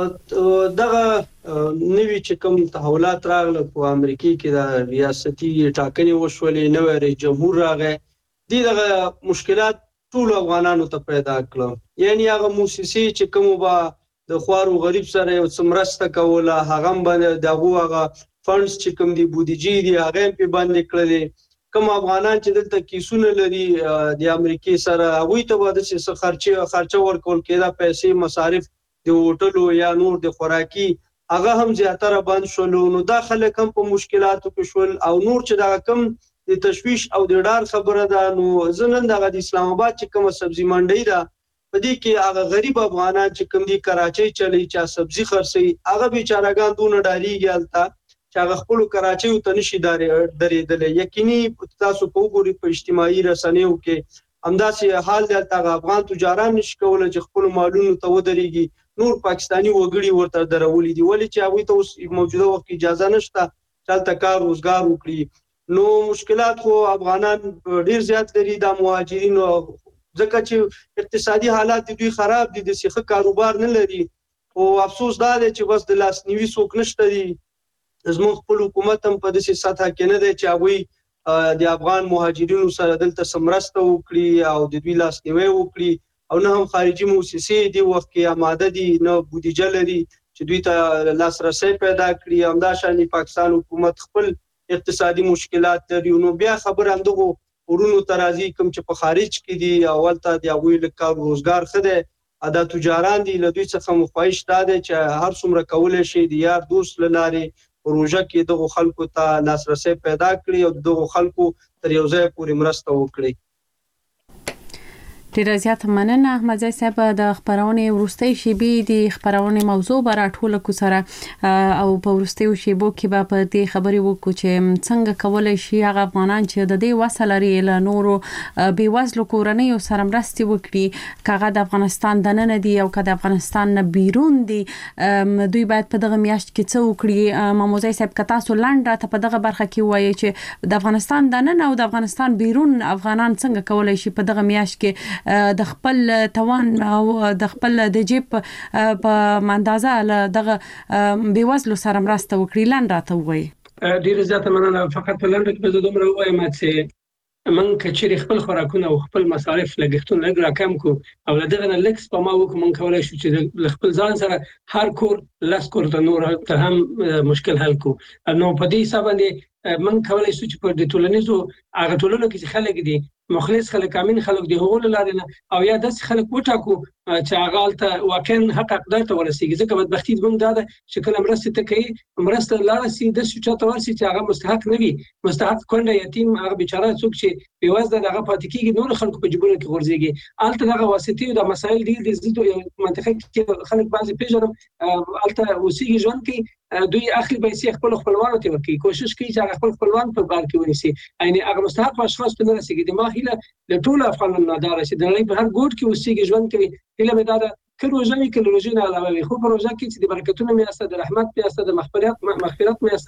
دغه نوی چې کوم تحولات راغله په امریکا کې د ریاستي ټاکنې وشولې نوې رئیس جمهور راغی دغه مشکلات ټول افغانانو ته پیدا کړل یعنی هغه موسسې چې کوم با د خوارو غریب سره یو څمرسته کوله هغه باندې دغه فندز چې کوم دی بودیجې دی هغه په باندې کړل کوم افغانان چې دلته کیسونه لري د امریکای سره هغه ته واده چې خرچه ورکول کېدا پیسې مصارف د هوټلو یا نور د خوراکي هغه هم زیاتره بند شول نو داخله کم په مشکلاتو کې شول او نور چې دا کم د تشویش او د ډار خبره ده نو زنن دغه د اسلام آباد چې کوم سبزی منډي ده په دې کې هغه غریب افغانان چې کوم دي کراچۍ چلی چې سبزی خرڅي هغه بیچارهګان دونه ډاریږي الته چې هغه خپل کراچۍ ته نشي درېدل یقیني تاسو په وګورئ په اجتماعي رسنیو کې همداسې حال دلته افغان تجاران نشي کولای چې خپل مالونو ته ودرېږي نور پاکستانی وګړي ورته درولې دي ولې چې هغه ته اوس موجوده وخت اجازه نشته چې کار روزګار وکړي نو مشکلات خو افغانان ډیر زیات لري د مهاجرین ځکه چې اقتصادي حالات دوی خراب دي د سیخه کاروبار نه لري او افسوس دا دی چې بس د لاسنیوي څوک نشته دي زموږ خپل حکومت هم په داسې سطح کې نه دی چې هغوی د افغان مهاجرینو سره دلته سمرسته وکړي او د دوی لاسنیوی وکړي او نه هم خارجي موسسې دی وخت کې آماده دي نه بودیجه لري چې دوی ته لاسرسي پیدا کړي همداشان پاکستان حکومت خپل اقتصادي مشکلات لري نو بیا خبر اندغه ورونو ترازی کوم چې په خارج کې دي اول ته د هغوی له کار روزګار خده ادا تجاران دي له دوی څخه مخواهش داده چې هر څومره کولای شي د یار دوست لاري پروژه کې دغه خلکو ته لاسرسي پیدا کړي او دغه خلکو تر یو ځای پورې مرسته وکړي. ډیر زیات مننه احمد زی صاحب د خبرونه ورستۍ شیبې د خبرونه موضوع براټوله کو سره او په ورستۍ شیبو کې به په دې خبرې وکړو چې څنګه کولای شي هغه افغانان چې د دې وسلري له نورو بیوزلو کورنۍ سره مرستې وکړي کاغه د افغانستان د نن دي او کله د افغانستان نه بیرون دي دوی باید په دغه میاشت کې څه وکړي ماموزي صاحب کتا سو لنډه ته په دغه برخه کې وایي چې د افغانستان د نن او د افغانستان بیرون افغانان څنګه کولای شي په دغه میاشت کې د خپل توان او د خپل د جیب په اندازه دغه بیوزلو سره مرسته وکړي لاندې راته وایي. ډیر زیات مننه فقط په لاندې کې زه دومره وایم چې من کچېر خپل خوراکونه او خپل مصارف لګښتونه لږ راکم کو او دغه نه لکس په ما وکم من کولای شو چې خپل ځان سره هر کور لاس کور ته نور ته هم مشکل حل کو نو په دې حساب باندې من کولای شو چې په د ټولنیزو هغه ټولنو کې خلک دي مخلص خلک کامل خلک دی هغه لاره او یا د خلک وټاکو چې هغه ته واقعا حق اقدار ته ورسیږي ځکه بدبختی زموږ دا چې کله مرسته ته کوي مرسته لاره سي د شوچا ته ورسي چې هغه مستحق نه وي مستحق کونډه یتیم هغه بیچاره څوک چې پیوازده دغه پاتې کیږي نور خلکو په جبونه کې غورځيږي الته دغه واسطي د مسایل دی د زیاتو منطقه کې خلک بعضی پیژنم الته وسیږي ژوند کې دوی اخلي پیسې خپل خپلوانو ته ورکړي کوشش کوي چې خپل خپلوان په بار کې ونیسي یعنی هغه مستحق اشخاص ته نه رسیږي د ماهله د ټول افغانانو نادار چې د نړۍ په هر ګوټ کې وسیږي ژوند کوي هله مې دا کروژه کې روزي نه علاوه خو پروژه کې چې د برکتونو میاسته د رحمت میاسته د مغفرت میاسته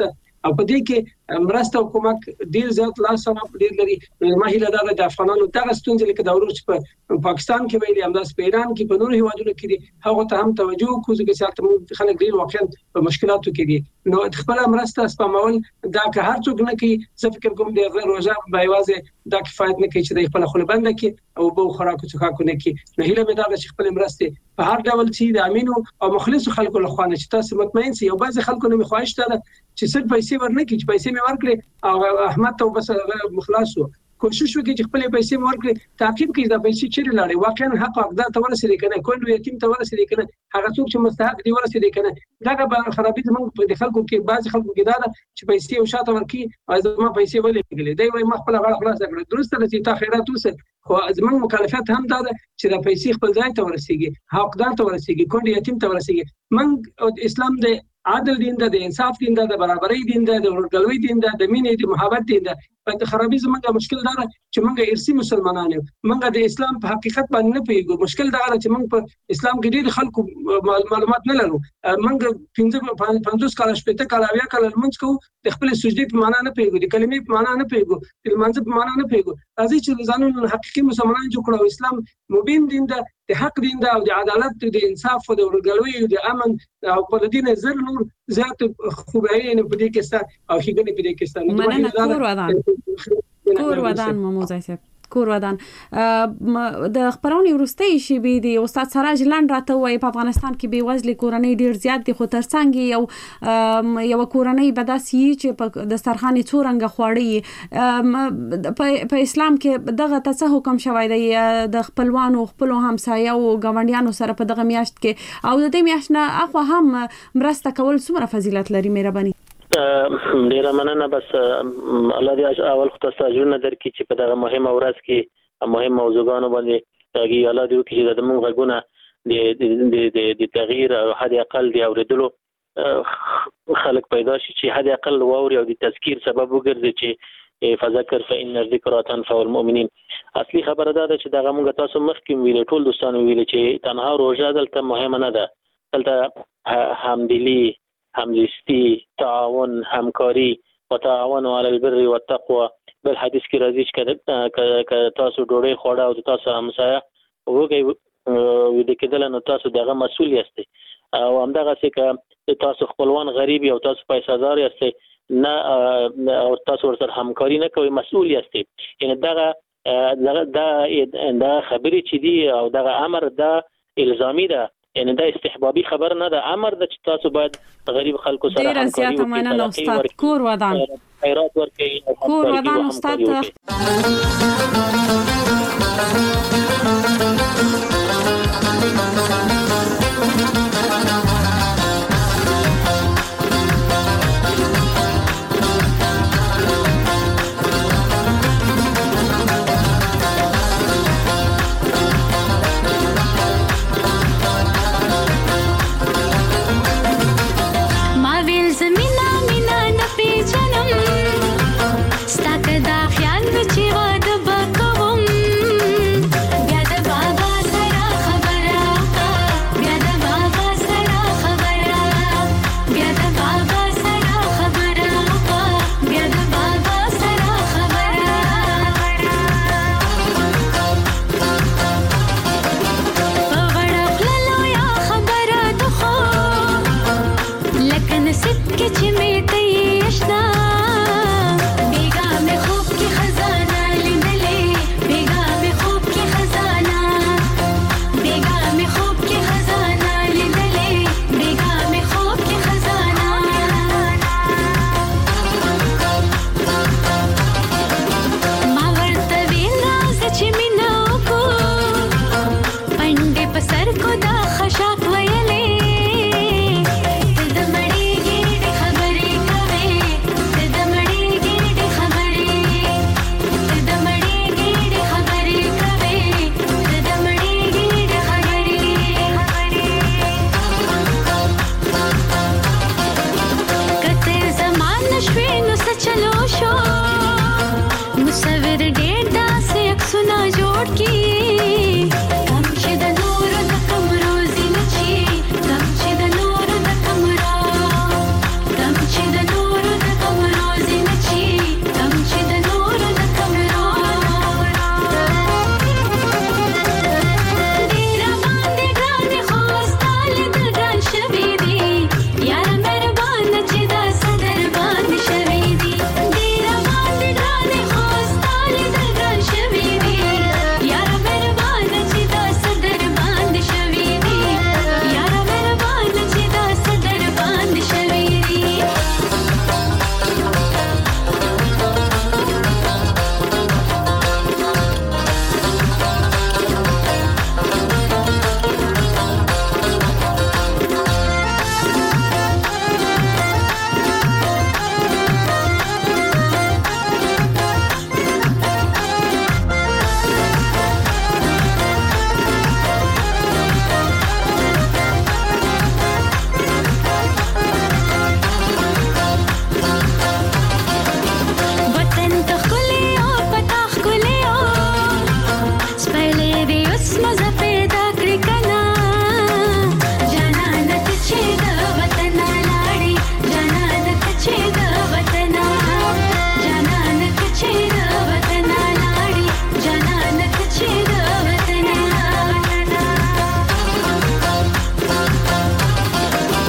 او په دې کې مرسته او کومک ډیر زیات لاس او ډیر لري. ما هیله ده د افغانانو دغه ستونزې لکه د ورور په پاکستان کې ویلي همداس په ایران کې په نورو هیوادونو کې دي هغه ته هم توجه وکړو چې څنګه خلک ډیر واقعا په مشکلاتو کې دي. نو خپل مرسته سپمول دا که هر څوک نه کوي زه فکر کوم د روزه به یوازې دا کفایت نه کوي چې د خپل خپل بند کې او به خوراکو څخه نه کوي. نه هیله مې دا چې خپل مرسته په هر ډول چې د امینو او مخلص خلکو له خوا نه چې تاسو مطمئن سئ. او بعض خلکو نه مخواهش ده چې صرف پیسې ورنه کې چې پیسې مې ورکړي او احمد ته بس مخلصو کوشش وکړي چې خپل پیسې ورکړي تعقیب کړي دا پیسې چیرې لاړې واقعا حق اقدار ته ورسېږي کنه کول یتیم ته ورسېږي کنه هغه څوک چې مستحق دی ورسېږي کنه دا خرابې زموږ په خلکو کې بعض خلکو کې دا چې پیسې او شاته ورکړي او زما پیسې ولې کېږي دی وای ما خپل غاړه خلاص کړې درسته چې تا خیرات وسه خو زموږ مکلفیت هم دا چې دا پیسې خپل ځای ته ورسېږي حقدار ته ورسېږي کول یتیم ته ورسېږي. من اسلام د عادل دین ده، د انصاف دین ده، د برابرۍ دین ده، د ورګلوي دین ده، د مینې د محبت دین ده. په خرابې زمونږه مشکل دا چې مونږه ارسي مسلمانان یو مونږه د اسلام په حقیقت باندې نه پیږو. مشکل دا چې مونږ په اسلام کې ډېر خلکو معلومات نه لرو. مونږ 50 کال شپته کال اویا کال مونږ کو د خپل سجدي په معنا نه پیږو، د کلمې په معنا نه پیږو، د منځ په معنا نه پیږو. راځي چې ځانونه حقيقي مسلمانان جوړ کړو. اسلام مبین دین ده، د حق دین ده او د عدالت د انصاف او د ورګلوي او د امن او په دین زر نور زیات خوبایي نه پدې کې ست او هیګنې پدې کې ست. کور ودان موزای صاحب کور ودان د خبرونې ورستۍ شی بي دي استاد سراج لاند راته وای په افغانستان کې به وزلي کورنۍ ډیر زیات دي خو ترڅنګ یو کورنۍ بداسي چې په دسترخوان څورنګ خوړی په اسلام کې دغه څه حکم شوی دی د خپلوانو خپل همسایه او ګاونډیانو سره په دغه میاشت کې او د دې میاشت نه اخو هم مرسته کول څومره فضیلت لري مهرباني. ډیره مننه. بس الله دې اول خو تاسو اجرونه درکړي چې په دغه مهمه ورځ کې مهم موضوعګانو باندې تاګي الله دې وکړي چې د موږ غږونه د تغییر او حد اقل دی اوریدلو خلک پیدا شي چې حد اقل ووري او د تذکیر سبب وګرځي چې فذكر فإن الذكرى تنفع المؤمنين. اصلي خبره ده چې دغه موږ تاسو مخکې ویل ټول دوستانو ویل چې تنها روزه دلته مهمه نه ده، دلته همدلی، همزیستی، تعاون، همکاری و تعاون علی البر والتقوى. بل حدیث کې راځي چې تاسو ډوډۍ خوړه او تاسو همسایه وګي د کېدل نو تاسو دغه مسؤل یاست او همدغه چې تاسو خپلوان غریب او تاسو پیسادار یاست نه او تاسو ورسره همکاری نه کوي مسؤل یاست. یعنی دغه خبرې چې دی او دغه امر دا الزامي ده، یعنی دا استحبابي خبر نه ده، امر د چې تاسو باید غریب خلکو سره همکاري وکړئ. کور ودان خیرات ورکړئ. کور ودان استاد